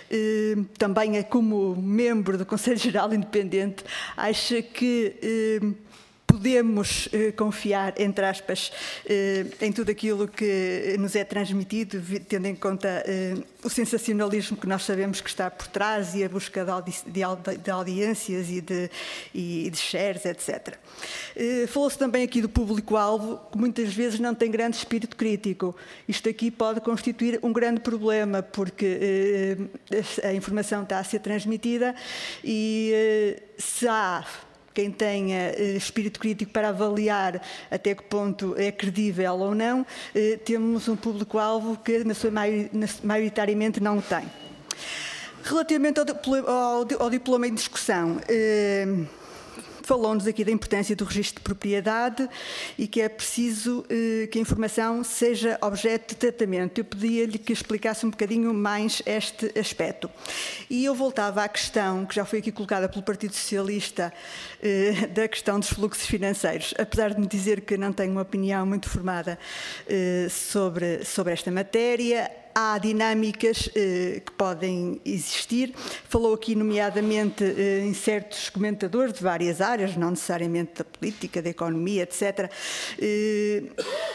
também como membro do Conselho Geral Independente, acha que podemos eh, confiar, entre aspas, eh, em tudo aquilo que nos é transmitido, tendo em conta eh, o sensacionalismo que nós sabemos que está por trás e a busca de, audi de, audi de audiências e de, e de shares, etcétera. Eh, Falou-se também aqui do público-alvo, que muitas vezes não tem grande espírito crítico. Isto aqui pode constituir um grande problema, porque eh, a informação está a ser transmitida e eh, se há quem tenha eh, espírito crítico para avaliar até que ponto é credível ou não, eh, temos um público-alvo que, na sua maio, na, maioritariamente, não o tem. Relativamente ao, ao, ao diploma em discussão, eh, falou-nos aqui da importância do registro de propriedade e que é preciso eh, que a informação seja objeto de tratamento. Eu pedia-lhe que explicasse um bocadinho mais este aspecto. E eu voltava à questão, que já foi aqui colocada pelo Partido Socialista, eh, da questão dos fluxos financeiros. Apesar de me dizer que não tenho uma opinião muito formada eh, sobre, sobre esta matéria, há dinâmicas eh, que podem existir. Falou aqui, nomeadamente, eh, em certos comentadores de várias áreas, não necessariamente da política, da economia, etcétera. Eh,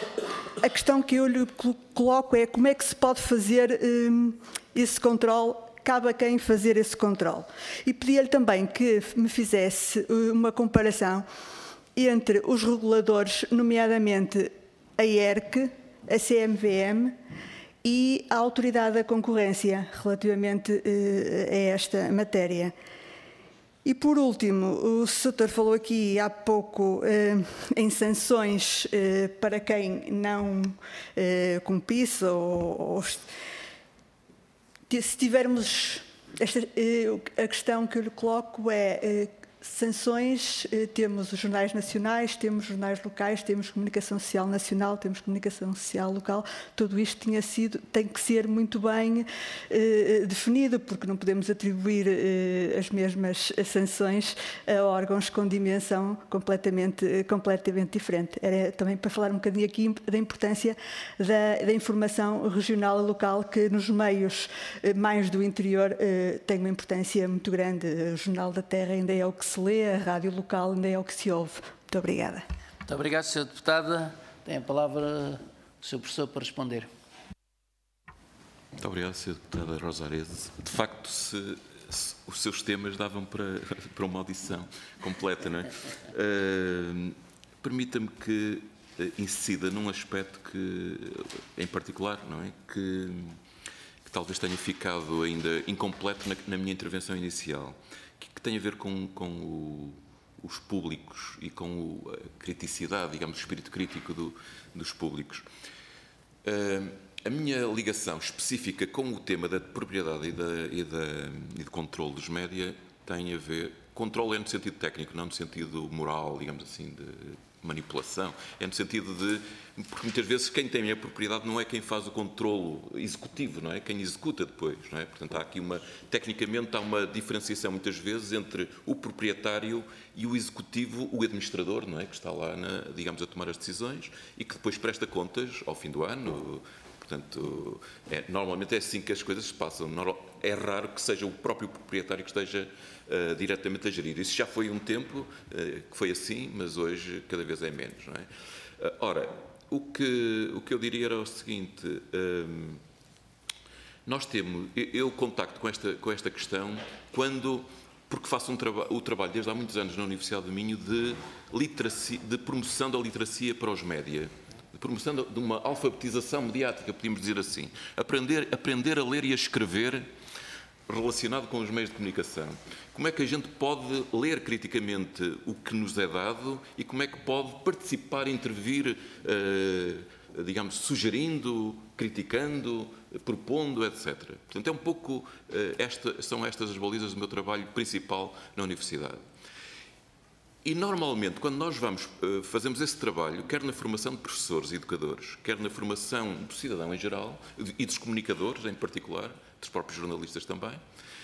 a questão que eu lhe coloco é como é que se pode fazer eh, esse controle, cabe a quem fazer esse controle. E pedia-lhe também que me fizesse uma comparação entre os reguladores, nomeadamente a I E R C, a C M V M, e a Autoridade da Concorrência, relativamente eh, a esta matéria. E, por último, o setor falou aqui há pouco eh, em sanções eh, para quem não eh, cumprisse, ou, ou se tivermos... Esta, eh, a questão que eu lhe coloco é... Eh, sanções, temos os jornais nacionais, temos jornais locais, temos comunicação social nacional, temos comunicação social local, tudo isto tinha sido, tem que ser muito bem eh, definido, porque não podemos atribuir eh, as mesmas sanções a órgãos com dimensão completamente, completamente diferente. Era também para falar um bocadinho aqui da importância da, da informação regional e local, que nos meios eh, mais do interior eh, tem uma importância muito grande. O Jornal da Terra ainda é o que se lê, a rádio local ainda é o que se ouve. Muito obrigada. Muito obrigado, senhora Deputada. Tem a palavra o senhor Professor para responder. Muito obrigado, senhora Deputada Rosa Areses. De facto, se, se os seus temas davam para, para uma audição completa, não é? Uh, Permita-me que incida num aspecto que, em particular, não é? que, que talvez tenha ficado ainda incompleto na, na minha intervenção inicial, que, que tem a ver com, com o, os públicos e com o, a criticidade, digamos, o espírito crítico do, dos públicos. Uh, a minha ligação específica com o tema da propriedade e, da, e, da, e do controle dos média tem a ver... Controle é no sentido técnico, não no sentido moral, digamos assim, de manipulação. É no sentido de... Porque muitas vezes quem tem a propriedade não é quem faz o controlo executivo, não é? Quem executa depois, não é? Portanto, há aqui uma... Tecnicamente há uma diferenciação muitas vezes entre o proprietário e o executivo, o administrador, não é? Que está lá, na, digamos, a tomar as decisões e que depois presta contas ao fim do ano. Portanto, é, normalmente é assim que as coisas se passam. É raro que seja o próprio proprietário que esteja uh, diretamente a gerir. Isso já foi um tempo uh, que foi assim, mas hoje cada vez é menos. Não é? Uh, ora, o que, o que eu diria era o seguinte, um, nós temos, eu, eu contacto com esta, com esta questão quando, porque faço um traba, o trabalho desde há muitos anos na Universidade do Minho de, literacia, de promoção da literacia para os média. Promoção de uma alfabetização mediática, podíamos dizer assim. Aprender, aprender a ler e a escrever relacionado com os meios de comunicação. Como é que a gente pode ler criticamente o que nos é dado e como é que pode participar, intervir, eh, digamos, sugerindo, criticando, propondo, etcétera. Portanto, é um pouco, eh, esta, são estas as balizas do meu trabalho principal na Universidade. E, normalmente, quando nós vamos, uh, fazemos esse trabalho, quer na formação de professores e educadores, quer na formação do cidadão em geral, e dos comunicadores em particular, dos próprios jornalistas também,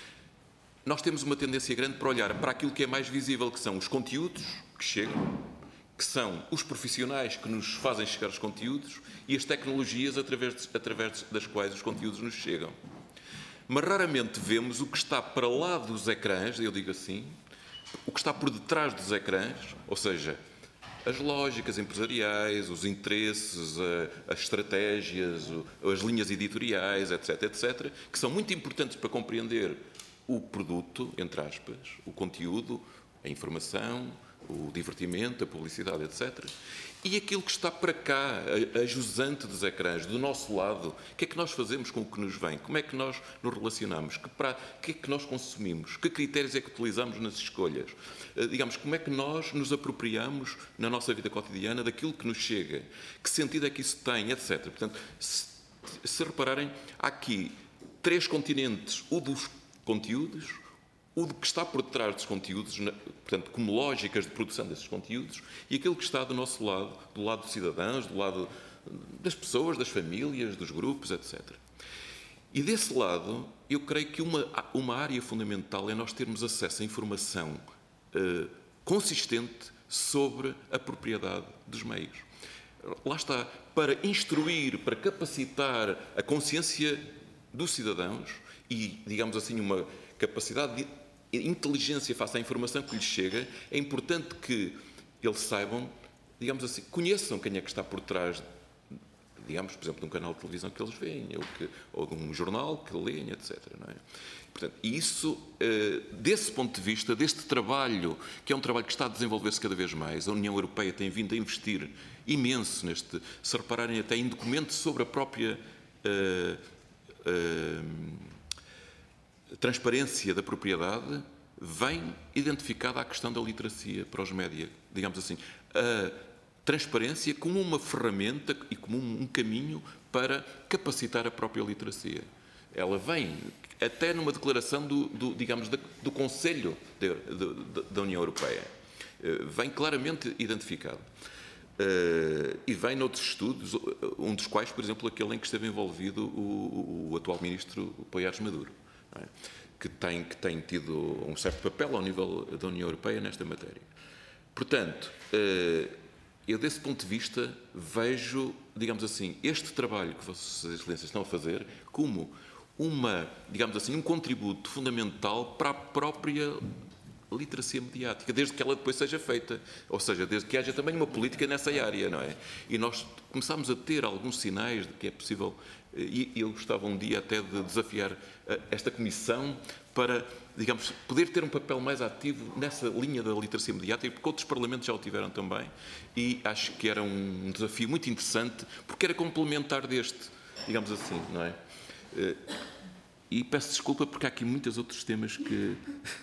nós temos uma tendência grande para olhar para aquilo que é mais visível, que são os conteúdos que chegam, que são os profissionais que nos fazem chegar os conteúdos e as tecnologias através, de, através das quais os conteúdos nos chegam. Mas raramente vemos o que está para lá dos ecrãs, eu digo assim, o que está por detrás dos ecrãs, ou seja, as lógicas empresariais, os interesses, as estratégias, as linhas editoriais, etc, etcétera, que são muito importantes para compreender o produto, entre aspas, o conteúdo, a informação, o divertimento, a publicidade, etcétera. E aquilo que está para cá, a, a jusante dos ecrãs, do nosso lado, o que é que nós fazemos com o que nos vem? Como é que nós nos relacionamos? Que, pra, que é que nós consumimos? Que critérios é que utilizamos nas escolhas? Uh, digamos, como é que nós nos apropriamos na nossa vida cotidiana daquilo que nos chega? Que sentido é que isso tem, etcétera. Portanto, se, se repararem, há aqui três continentes, o dos conteúdos, o que está por detrás dos conteúdos, portanto, como lógicas de produção desses conteúdos, e aquilo que está do nosso lado, do lado dos cidadãos, do lado das pessoas, das famílias, dos grupos, etcétera. E desse lado, eu creio que uma, uma área fundamental é nós termos acesso à informação eh, consistente sobre a propriedade dos meios. Lá está, para instruir, para capacitar a consciência dos cidadãos e, digamos assim, uma capacidade de inteligência face à informação que lhes chega, é importante que eles saibam, digamos assim, conheçam quem é que está por trás, digamos, por exemplo, de um canal de televisão que eles veem, ou, que, ou de um jornal que leem, etcétera. Não é? Portanto, isso, desse ponto de vista, deste trabalho, que é um trabalho que está a desenvolver-se cada vez mais, a União Europeia tem vindo a investir imenso neste, se repararem até em documentos sobre a própria uh, uh, transparência da propriedade, vem identificada a questão da literacia para os média. Digamos assim, a transparência como uma ferramenta e como um caminho para capacitar a própria literacia. Ela vem até numa declaração do, do digamos, do Conselho de, de, de, da União Europeia. Vem claramente identificado. Uh, e vem noutros estudos, um dos quais, por exemplo, aquele em que esteve envolvido o, o atual ministro Poiares Maduro. É? Que, tem, que tem tido um certo papel ao nível da União Europeia nesta matéria. Portanto, eu desse ponto de vista vejo, digamos assim, este trabalho que Vossas Excelências estão a fazer como uma, digamos assim, um contributo fundamental para a própria literacia mediática, desde que ela depois seja feita, ou seja, desde que haja também uma política nessa área, não é? E nós começamos a ter alguns sinais de que é possível, e eu gostava um dia até de desafiar esta Comissão para, digamos, poder ter um papel mais ativo nessa linha da literacia mediática, porque outros parlamentos já o tiveram também, e acho que era um desafio muito interessante, porque era complementar deste, digamos assim, não é? E peço desculpa porque há aqui muitos outros temas que...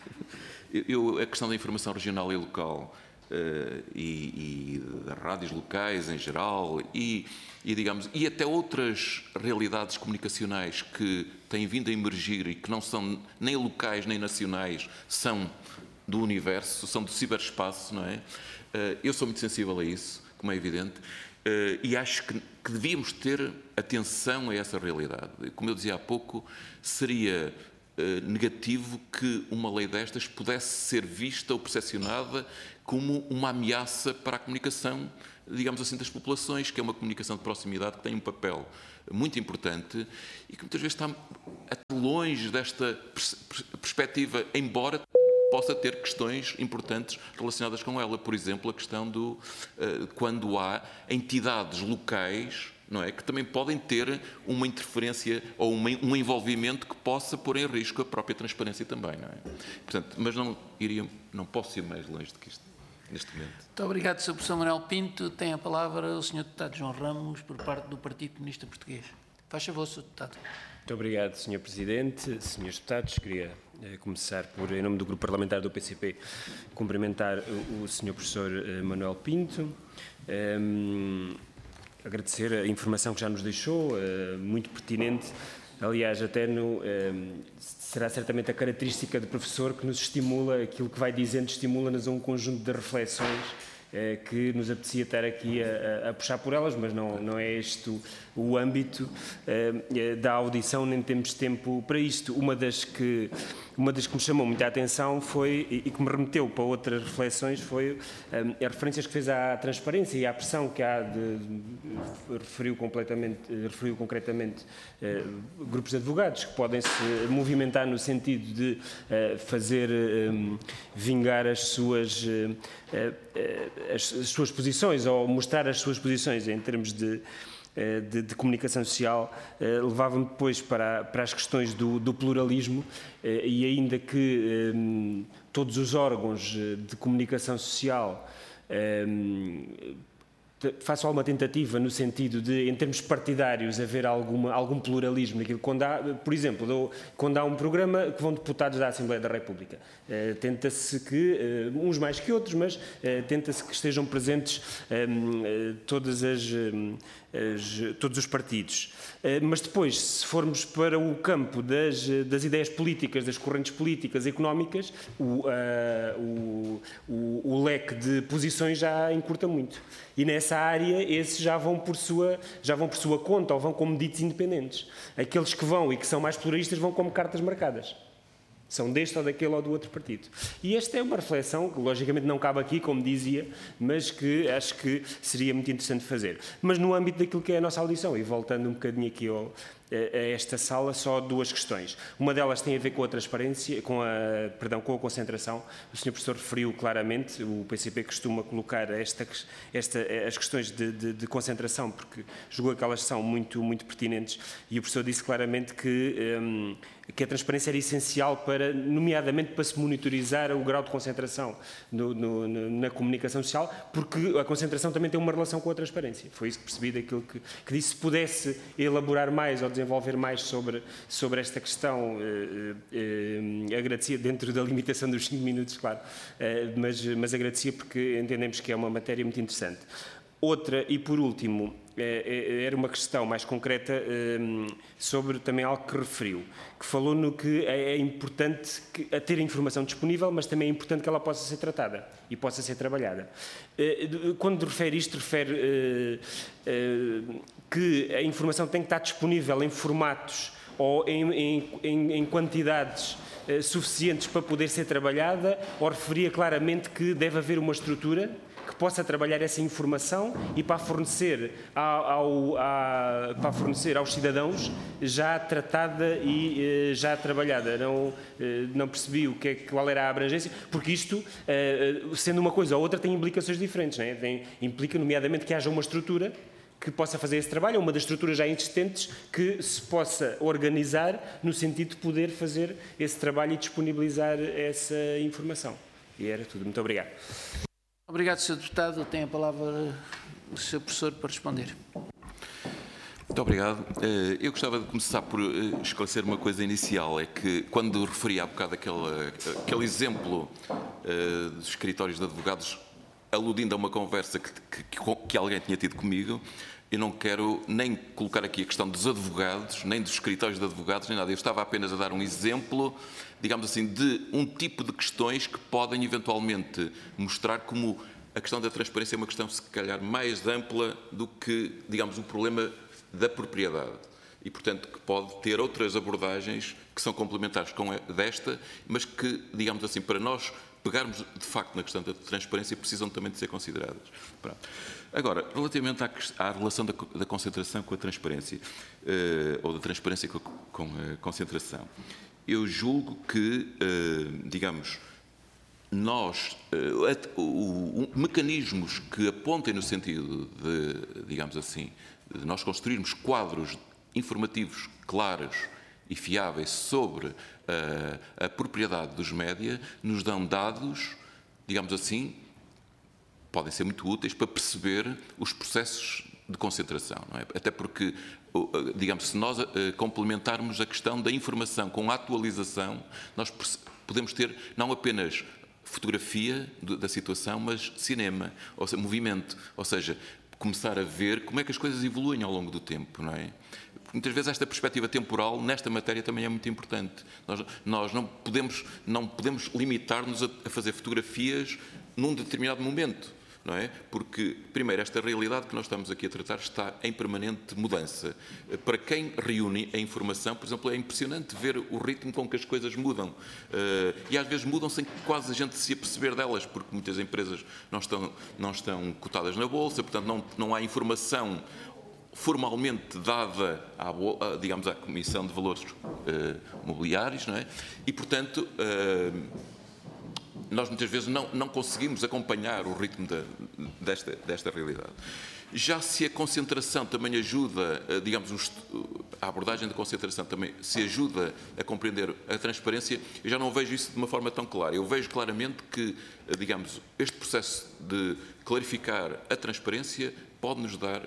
Eu, a questão da informação regional e local, Uh, e, e das rádios locais em geral e, e, digamos, e até outras realidades comunicacionais que têm vindo a emergir e que não são nem locais nem nacionais, são do universo, são do ciberespaço, não é? Uh, eu sou muito sensível a isso, como é evidente, uh, e acho que, que devíamos ter atenção a essa realidade. Como eu dizia há pouco, seria uh, negativo que uma lei destas pudesse ser vista ou percepcionada como uma ameaça para a comunicação, digamos assim, das populações, que é uma comunicação de proximidade que tem um papel muito importante e que muitas vezes está até longe desta perspectiva, embora possa ter questões importantes relacionadas com ela. Por exemplo, a questão do quando há entidades locais, não é, que também podem ter uma interferência ou uma, um envolvimento que possa pôr em risco a própria transparência também, não é? Portanto, mas não iria, não posso ir mais longe do que isto. Neste momento. Muito obrigado, senhor Professor Manuel Pinto. Tem a palavra o senhor Deputado João Ramos, por parte do Partido Comunista Português. Faz favor, senhor Deputado. Muito obrigado, senhor Presidente. Senhores Deputados, queria eh, começar por, em nome do Grupo Parlamentar do P C P, cumprimentar o, o senhor Professor eh, Manuel Pinto, eh, agradecer a informação que já nos deixou, eh, muito pertinente. Aliás, até no, eh, será certamente a característica de professor que nos estimula, aquilo que vai dizendo estimula-nos a um conjunto de reflexões eh, que nos apetecia estar aqui a, a, a puxar por elas, mas não, não é este o, o âmbito eh, da audição, nem temos tempo para isto. Uma das que, uma das que me chamou muita atenção foi, e, e que me remeteu para outras reflexões, foi eh, as referências que fez à transparência e à pressão que há de, de referiu completamente, referiu concretamente eh, grupos de advogados que podem se movimentar no sentido de eh, fazer eh, vingar as suas, eh, eh, as, as suas posições ou mostrar as suas posições em termos de De, de comunicação social, eh, levava-me depois para, para as questões do, do pluralismo eh, e ainda que eh, todos os órgãos de comunicação social eh, façam alguma tentativa no sentido de, em termos partidários, haver alguma, algum pluralismo naquilo. Quando há, por exemplo, quando há um programa que vão deputados da Assembleia da República, eh, tenta-se que, eh, uns mais que outros, mas eh, tenta-se que estejam presentes eh, todas as, as, todos os partidos. Eh, mas depois, se formos para o campo das, das ideias políticas, das correntes políticas, económicas, o, uh, o, o, o leque de posições já encurta muito. E nessa área, esses já vão por sua, já vão por sua conta ou vão como ditos independentes. Aqueles que vão e que são mais pluralistas vão como cartas marcadas. São deste ou daquele ou do outro partido. E esta é uma reflexão que, logicamente, não cabe aqui, como dizia, mas que acho que seria muito interessante fazer. Mas no âmbito daquilo que é a nossa audição, e voltando um bocadinho aqui ao, a esta sala, só duas questões. Uma delas tem a ver com a transparência, com a, perdão, com a concentração. O senhor Professor referiu claramente, o P C P costuma colocar esta, esta, as questões de, de, de concentração, porque julgou que elas são muito, muito pertinentes, e o professor disse claramente que, um, que a transparência era essencial para, nomeadamente, para se monitorizar o grau de concentração no, no, na comunicação social, porque a concentração também tem uma relação com a transparência. Foi isso que percebi daquilo que, que disse. Se pudesse elaborar mais ou desenvolver mais sobre, sobre esta questão, eh, eh, agradecia, dentro da limitação dos cinco minutos, claro, eh, mas, mas agradecia porque entendemos que é uma matéria muito interessante. Outra, e por último, eh, era uma questão mais concreta eh, sobre também algo que referiu, que falou no que é importante que, a ter a informação disponível, mas também é importante que ela possa ser tratada e possa ser trabalhada. Eh, quando refere isto, refere eh, eh, que a informação tem que estar disponível em formatos ou em, em, em, em quantidades eh, suficientes para poder ser trabalhada, ou referia claramente que deve haver uma estrutura que possa trabalhar essa informação e para fornecer, ao, ao, a, para fornecer aos cidadãos já tratada e eh, já trabalhada. Não, eh, não percebi o que é, qual era a abrangência, porque isto, eh, sendo uma coisa ou outra, tem implicações diferentes. Não é? Tem, implica, nomeadamente, que haja uma estrutura que possa fazer esse trabalho, ou uma das estruturas já existentes que se possa organizar no sentido de poder fazer esse trabalho e disponibilizar essa informação. E era tudo. Muito obrigado. Obrigado, senhor Deputado. Tem a palavra o senhor Professor para responder. Muito obrigado. Eu gostava de começar por esclarecer uma coisa inicial, é que quando referi há bocado aquele, aquele exemplo uh, dos escritórios de advogados, aludindo a uma conversa que, que, que alguém tinha tido comigo, eu não quero nem colocar aqui a questão dos advogados, nem dos escritórios de advogados, nem nada. Eu estava apenas a dar um exemplo, digamos assim, de um tipo de questões que podem eventualmente mostrar como a questão da transparência é uma questão, se calhar, mais ampla do que, digamos, o problema da propriedade. E, portanto, que pode ter outras abordagens que são complementares com desta, mas que, digamos assim, para nós pegarmos de facto na questão da transparência, precisam também de ser consideradas. Pronto. Agora, relativamente à, à relação da, da concentração com a transparência, uh, ou da transparência com a, com a concentração, eu julgo que, uh, digamos, nós, uh, o, o, mecanismos que apontem no sentido de, digamos assim, de nós construirmos quadros informativos claros e fiáveis sobre uh, a propriedade dos média, nos dão dados, digamos assim, podem ser muito úteis para perceber os processos de concentração, não é? Até porque, digamos, se nós uh, complementarmos a questão da informação com a atualização, nós podemos ter não apenas fotografia da situação, mas cinema, ou seja, movimento, ou seja, começar a ver como é que as coisas evoluem ao longo do tempo, não é? Muitas vezes esta perspectiva temporal nesta matéria também é muito importante. Nós, nós não podemos, não podemos limitar-nos a, a fazer fotografias num determinado momento, não é? Porque, primeiro, esta realidade que nós estamos aqui a tratar está em permanente mudança. Para quem reúne a informação, por exemplo, é impressionante ver o ritmo com que as coisas mudam. E às vezes mudam sem que quase a gente se aperceber delas, porque muitas empresas não estão, não estão cotadas na Bolsa, portanto não, não há informação formalmente dada à, digamos, à Comissão de Valores uh, Mobiliários, não é? E, portanto, uh, nós muitas vezes não, não conseguimos acompanhar o ritmo da, desta, desta realidade. Já se a concentração também ajuda, uh, digamos, a abordagem da concentração também se ajuda a compreender a transparência, eu já não vejo isso de uma forma tão clara. Eu vejo claramente que, uh, digamos, este processo de clarificar a transparência pode-nos dar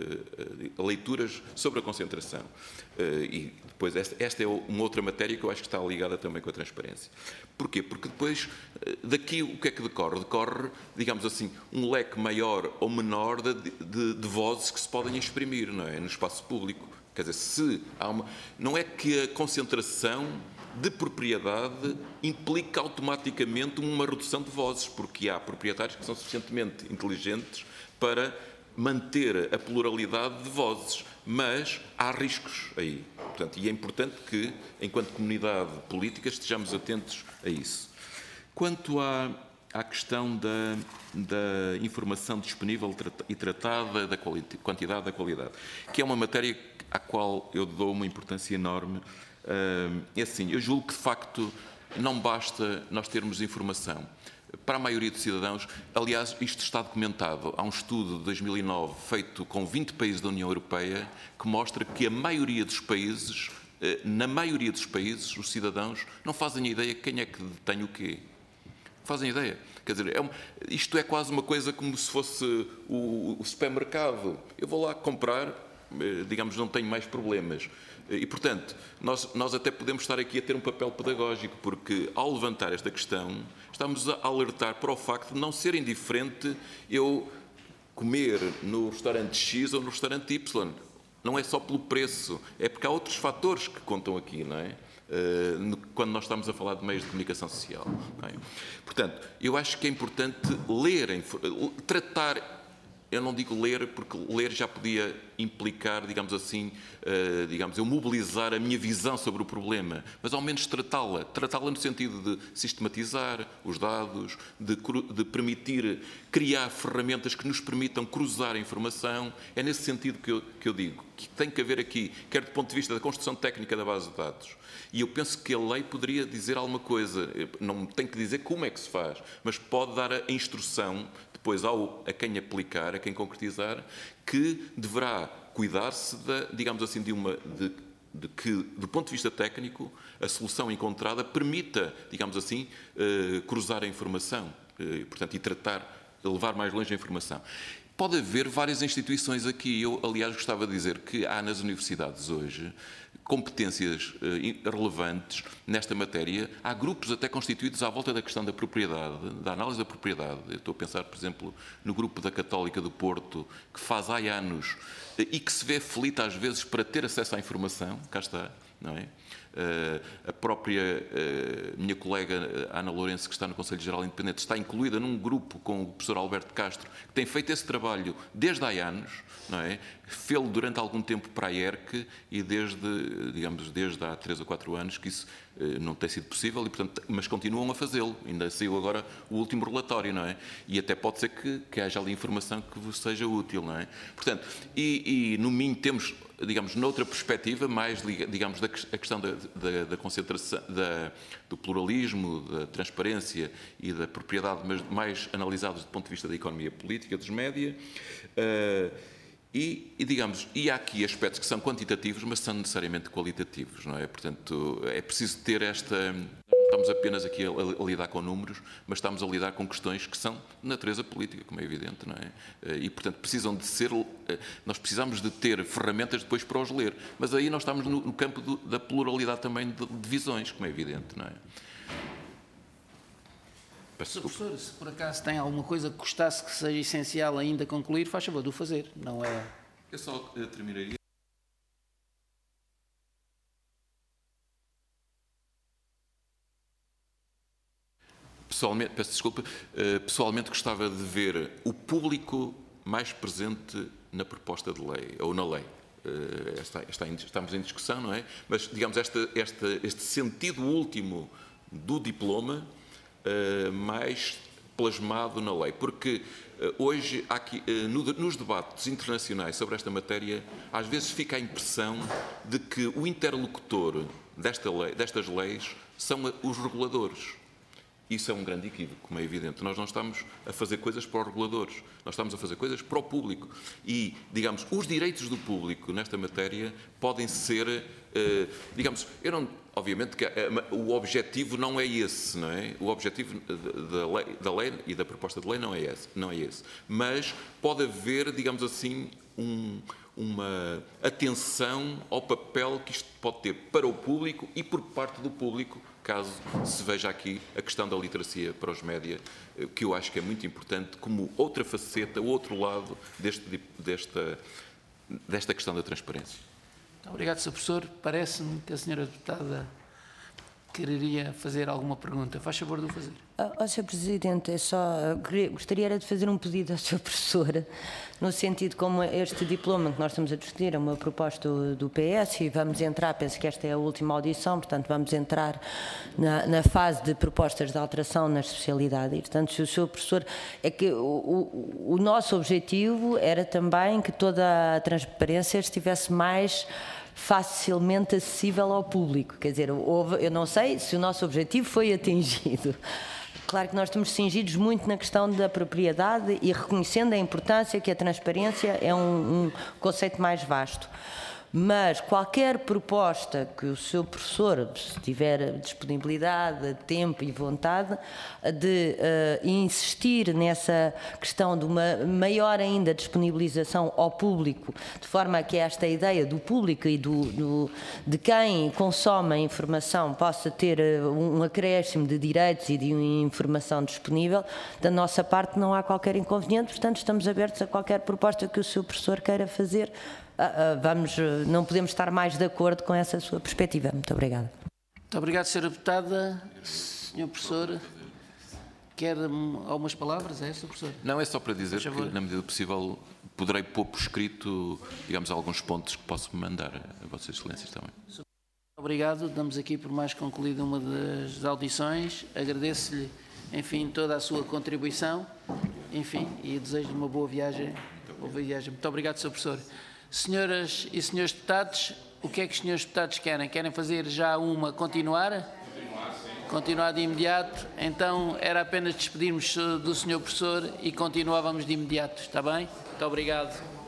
uh, leituras sobre a concentração. Uh, e depois, esta, esta é uma outra matéria que eu acho que está ligada também com a transparência. Porquê? Porque depois, uh, daqui o que é que decorre? Decorre, digamos assim, um leque maior ou menor de, de, de vozes que se podem exprimir, não é? No espaço público. Quer dizer, se há uma... Não é que a concentração de propriedade implica automaticamente uma redução de vozes, porque há proprietários que são suficientemente inteligentes para manter a pluralidade de vozes, mas há riscos aí. Portanto, e é importante que, enquanto comunidade política, estejamos atentos a isso. Quanto à, à questão da, da informação disponível e tratada, da quantidade, da qualidade, que é uma matéria à qual eu dou uma importância enorme, é assim, eu julgo que, de facto, não basta nós termos informação. Para a maioria dos cidadãos, aliás, isto está documentado. Há um estudo de dois mil e nove feito com vinte países da União Europeia que mostra que a maioria dos países, na maioria dos países, os cidadãos não fazem ideia quem é que detém o quê. Fazem ideia. Quer dizer, é um, isto é quase uma coisa como se fosse o, o supermercado. Eu vou lá comprar, digamos, não tenho mais problemas. E, portanto, nós, nós até podemos estar aqui a ter um papel pedagógico, porque, ao levantar esta questão, estamos a alertar para o facto de não ser indiferente eu comer no restaurante X ou no restaurante Y. Não é só pelo preço, é porque há outros fatores que contam aqui, não é? Quando nós estamos a falar de meios de comunicação social. Não é? Portanto, eu acho que é importante ler, tratar... Eu não digo ler, porque ler já podia implicar, digamos assim, uh, digamos, eu mobilizar a minha visão sobre o problema, mas ao menos tratá-la, tratá-la no sentido de sistematizar os dados, de, de permitir criar ferramentas que nos permitam cruzar a informação. É nesse sentido que eu, que eu digo, que tem que haver aqui, quer do ponto de vista da construção técnica da base de dados, e eu penso que a lei poderia dizer alguma coisa, não tem que dizer como é que se faz, mas pode dar a instrução depois ao, a quem aplicar, a quem concretizar, que deverá cuidar-se, digamos assim, de uma... De, de que, do ponto de vista técnico, a solução encontrada permita, digamos assim, eh, cruzar a informação, eh, portanto, e tratar, levar mais longe a informação. Pode haver várias instituições aqui. Eu, aliás, gostava de dizer que há nas universidades hoje competências eh, relevantes nesta matéria. Há grupos até constituídos à volta da questão da propriedade, da análise da propriedade. Eu estou a pensar, por exemplo, no grupo da Católica do Porto, que faz há anos eh, e que se vê aflita às vezes para ter acesso à informação. Cá está, não é? Uh, a própria uh, minha colega Ana Lourenço, que está no Conselho Geral Independente, está incluída num grupo com o professor Alberto Castro, que tem feito esse trabalho desde há anos, não é? Fê-lo durante algum tempo para a I E R C e desde, digamos, desde há três ou quatro anos que isso uh, não tem sido possível, e, portanto, mas continuam a fazê-lo. Ainda saiu agora o último relatório, não é? E até pode ser que, que haja ali informação que vos seja útil, não é? Portanto, e, e no Minho temos, digamos, noutra perspectiva, mais, digamos, da a questão da, da, da concentração, da, do pluralismo, da transparência e da propriedade, mas mais analisados do ponto de vista da economia política, dos média, uh, e, e, digamos, e há aqui aspectos que são quantitativos, mas são necessariamente qualitativos, não é? Portanto, é preciso ter esta... Não estamos apenas aqui a, a, a lidar com números, mas estamos a lidar com questões que são de natureza política, como é evidente, não é? E, portanto, precisam de ser... Nós precisamos de ter ferramentas depois para os ler, mas aí nós estamos no, no campo do, da pluralidade também de, de visões, como é evidente, não é? Senhor Professor, se por acaso tem alguma coisa que gostasse que seja essencial ainda concluir, faz favor de o fazer, não é... Eu só uh, terminaria... Pessoalmente, peço desculpa, uh, pessoalmente gostava de ver o público mais presente na proposta de lei, ou na lei. Uh, está, está em, estamos em discussão, não é? Mas, digamos, esta, esta, este sentido último do diploma Uh, mais plasmado na lei, porque uh, hoje há aqui, uh, no, nos debates internacionais sobre esta matéria, às vezes fica a impressão de que o interlocutor desta lei, destas leis são uh, os reguladores. Isso é um grande equívoco, como é evidente. Nós não estamos a fazer coisas para os reguladores, nós estamos a fazer coisas para o público. E, digamos, os direitos do público nesta matéria podem ser, uh, digamos, eu não... Obviamente que o objetivo não é esse, não é? O objetivo da lei, da lei e da proposta de lei não é esse, não é esse. Mas pode haver, digamos assim, um, uma atenção ao papel que isto pode ter para o público e por parte do público, caso se veja aqui a questão da literacia para os média, que eu acho que é muito importante, como outra faceta, outro lado deste, desta, desta questão da transparência. Muito obrigado, senhor Professor. Parece-me que a senhora Deputada quereria fazer alguma pergunta. Faz favor de o fazer. Oh, senhor Presidente, é só, gostaria era de fazer um pedido ao senhor Professor, no sentido como este diploma que nós estamos a discutir é uma proposta do, do P S e vamos entrar, penso que esta é a última audição, portanto vamos entrar na, na fase de propostas de alteração na especialidade e, portanto, se o senhor Professor... É que o, o, o nosso objetivo era também que toda a transparência estivesse mais facilmente acessível ao público, quer dizer, houve, eu não sei se o nosso objetivo foi atingido. Claro que nós estamos cingidos muito na questão da propriedade e reconhecendo a importância que a transparência é um, um conceito mais vasto. Mas qualquer proposta que o seu professor, se tiver disponibilidade, tempo e vontade, de uh, insistir nessa questão de uma maior ainda disponibilização ao público, de forma a que esta ideia do público e do, do, de quem consome a informação possa ter um acréscimo de direitos e de informação disponível, da nossa parte não há qualquer inconveniente, portanto estamos abertos a qualquer proposta que o seu professor queira fazer. Vamos, não podemos estar mais de acordo com essa sua perspectiva. Muito obrigada. Muito obrigado, senhora Deputada. senhor Professor, quer algumas palavras? É, senhor Professor? Não, é só para dizer que, na medida do possível, poderei pôr por escrito, digamos, alguns pontos que posso mandar a Vossas Excelências também. Obrigado. Damos aqui por mais concluída uma das audições. Agradeço-lhe, enfim, toda a sua contribuição, enfim, e desejo-lhe uma boa viagem. Boa viagem. Muito obrigado, senhor Professor. Senhoras e senhores deputados, o que é que os senhores deputados querem? Querem fazer já uma, continuar? Continuar, sim. Continuar de imediato. Então, era apenas despedirmos do senhor professor e continuávamos de imediato. Está bem? Muito obrigado.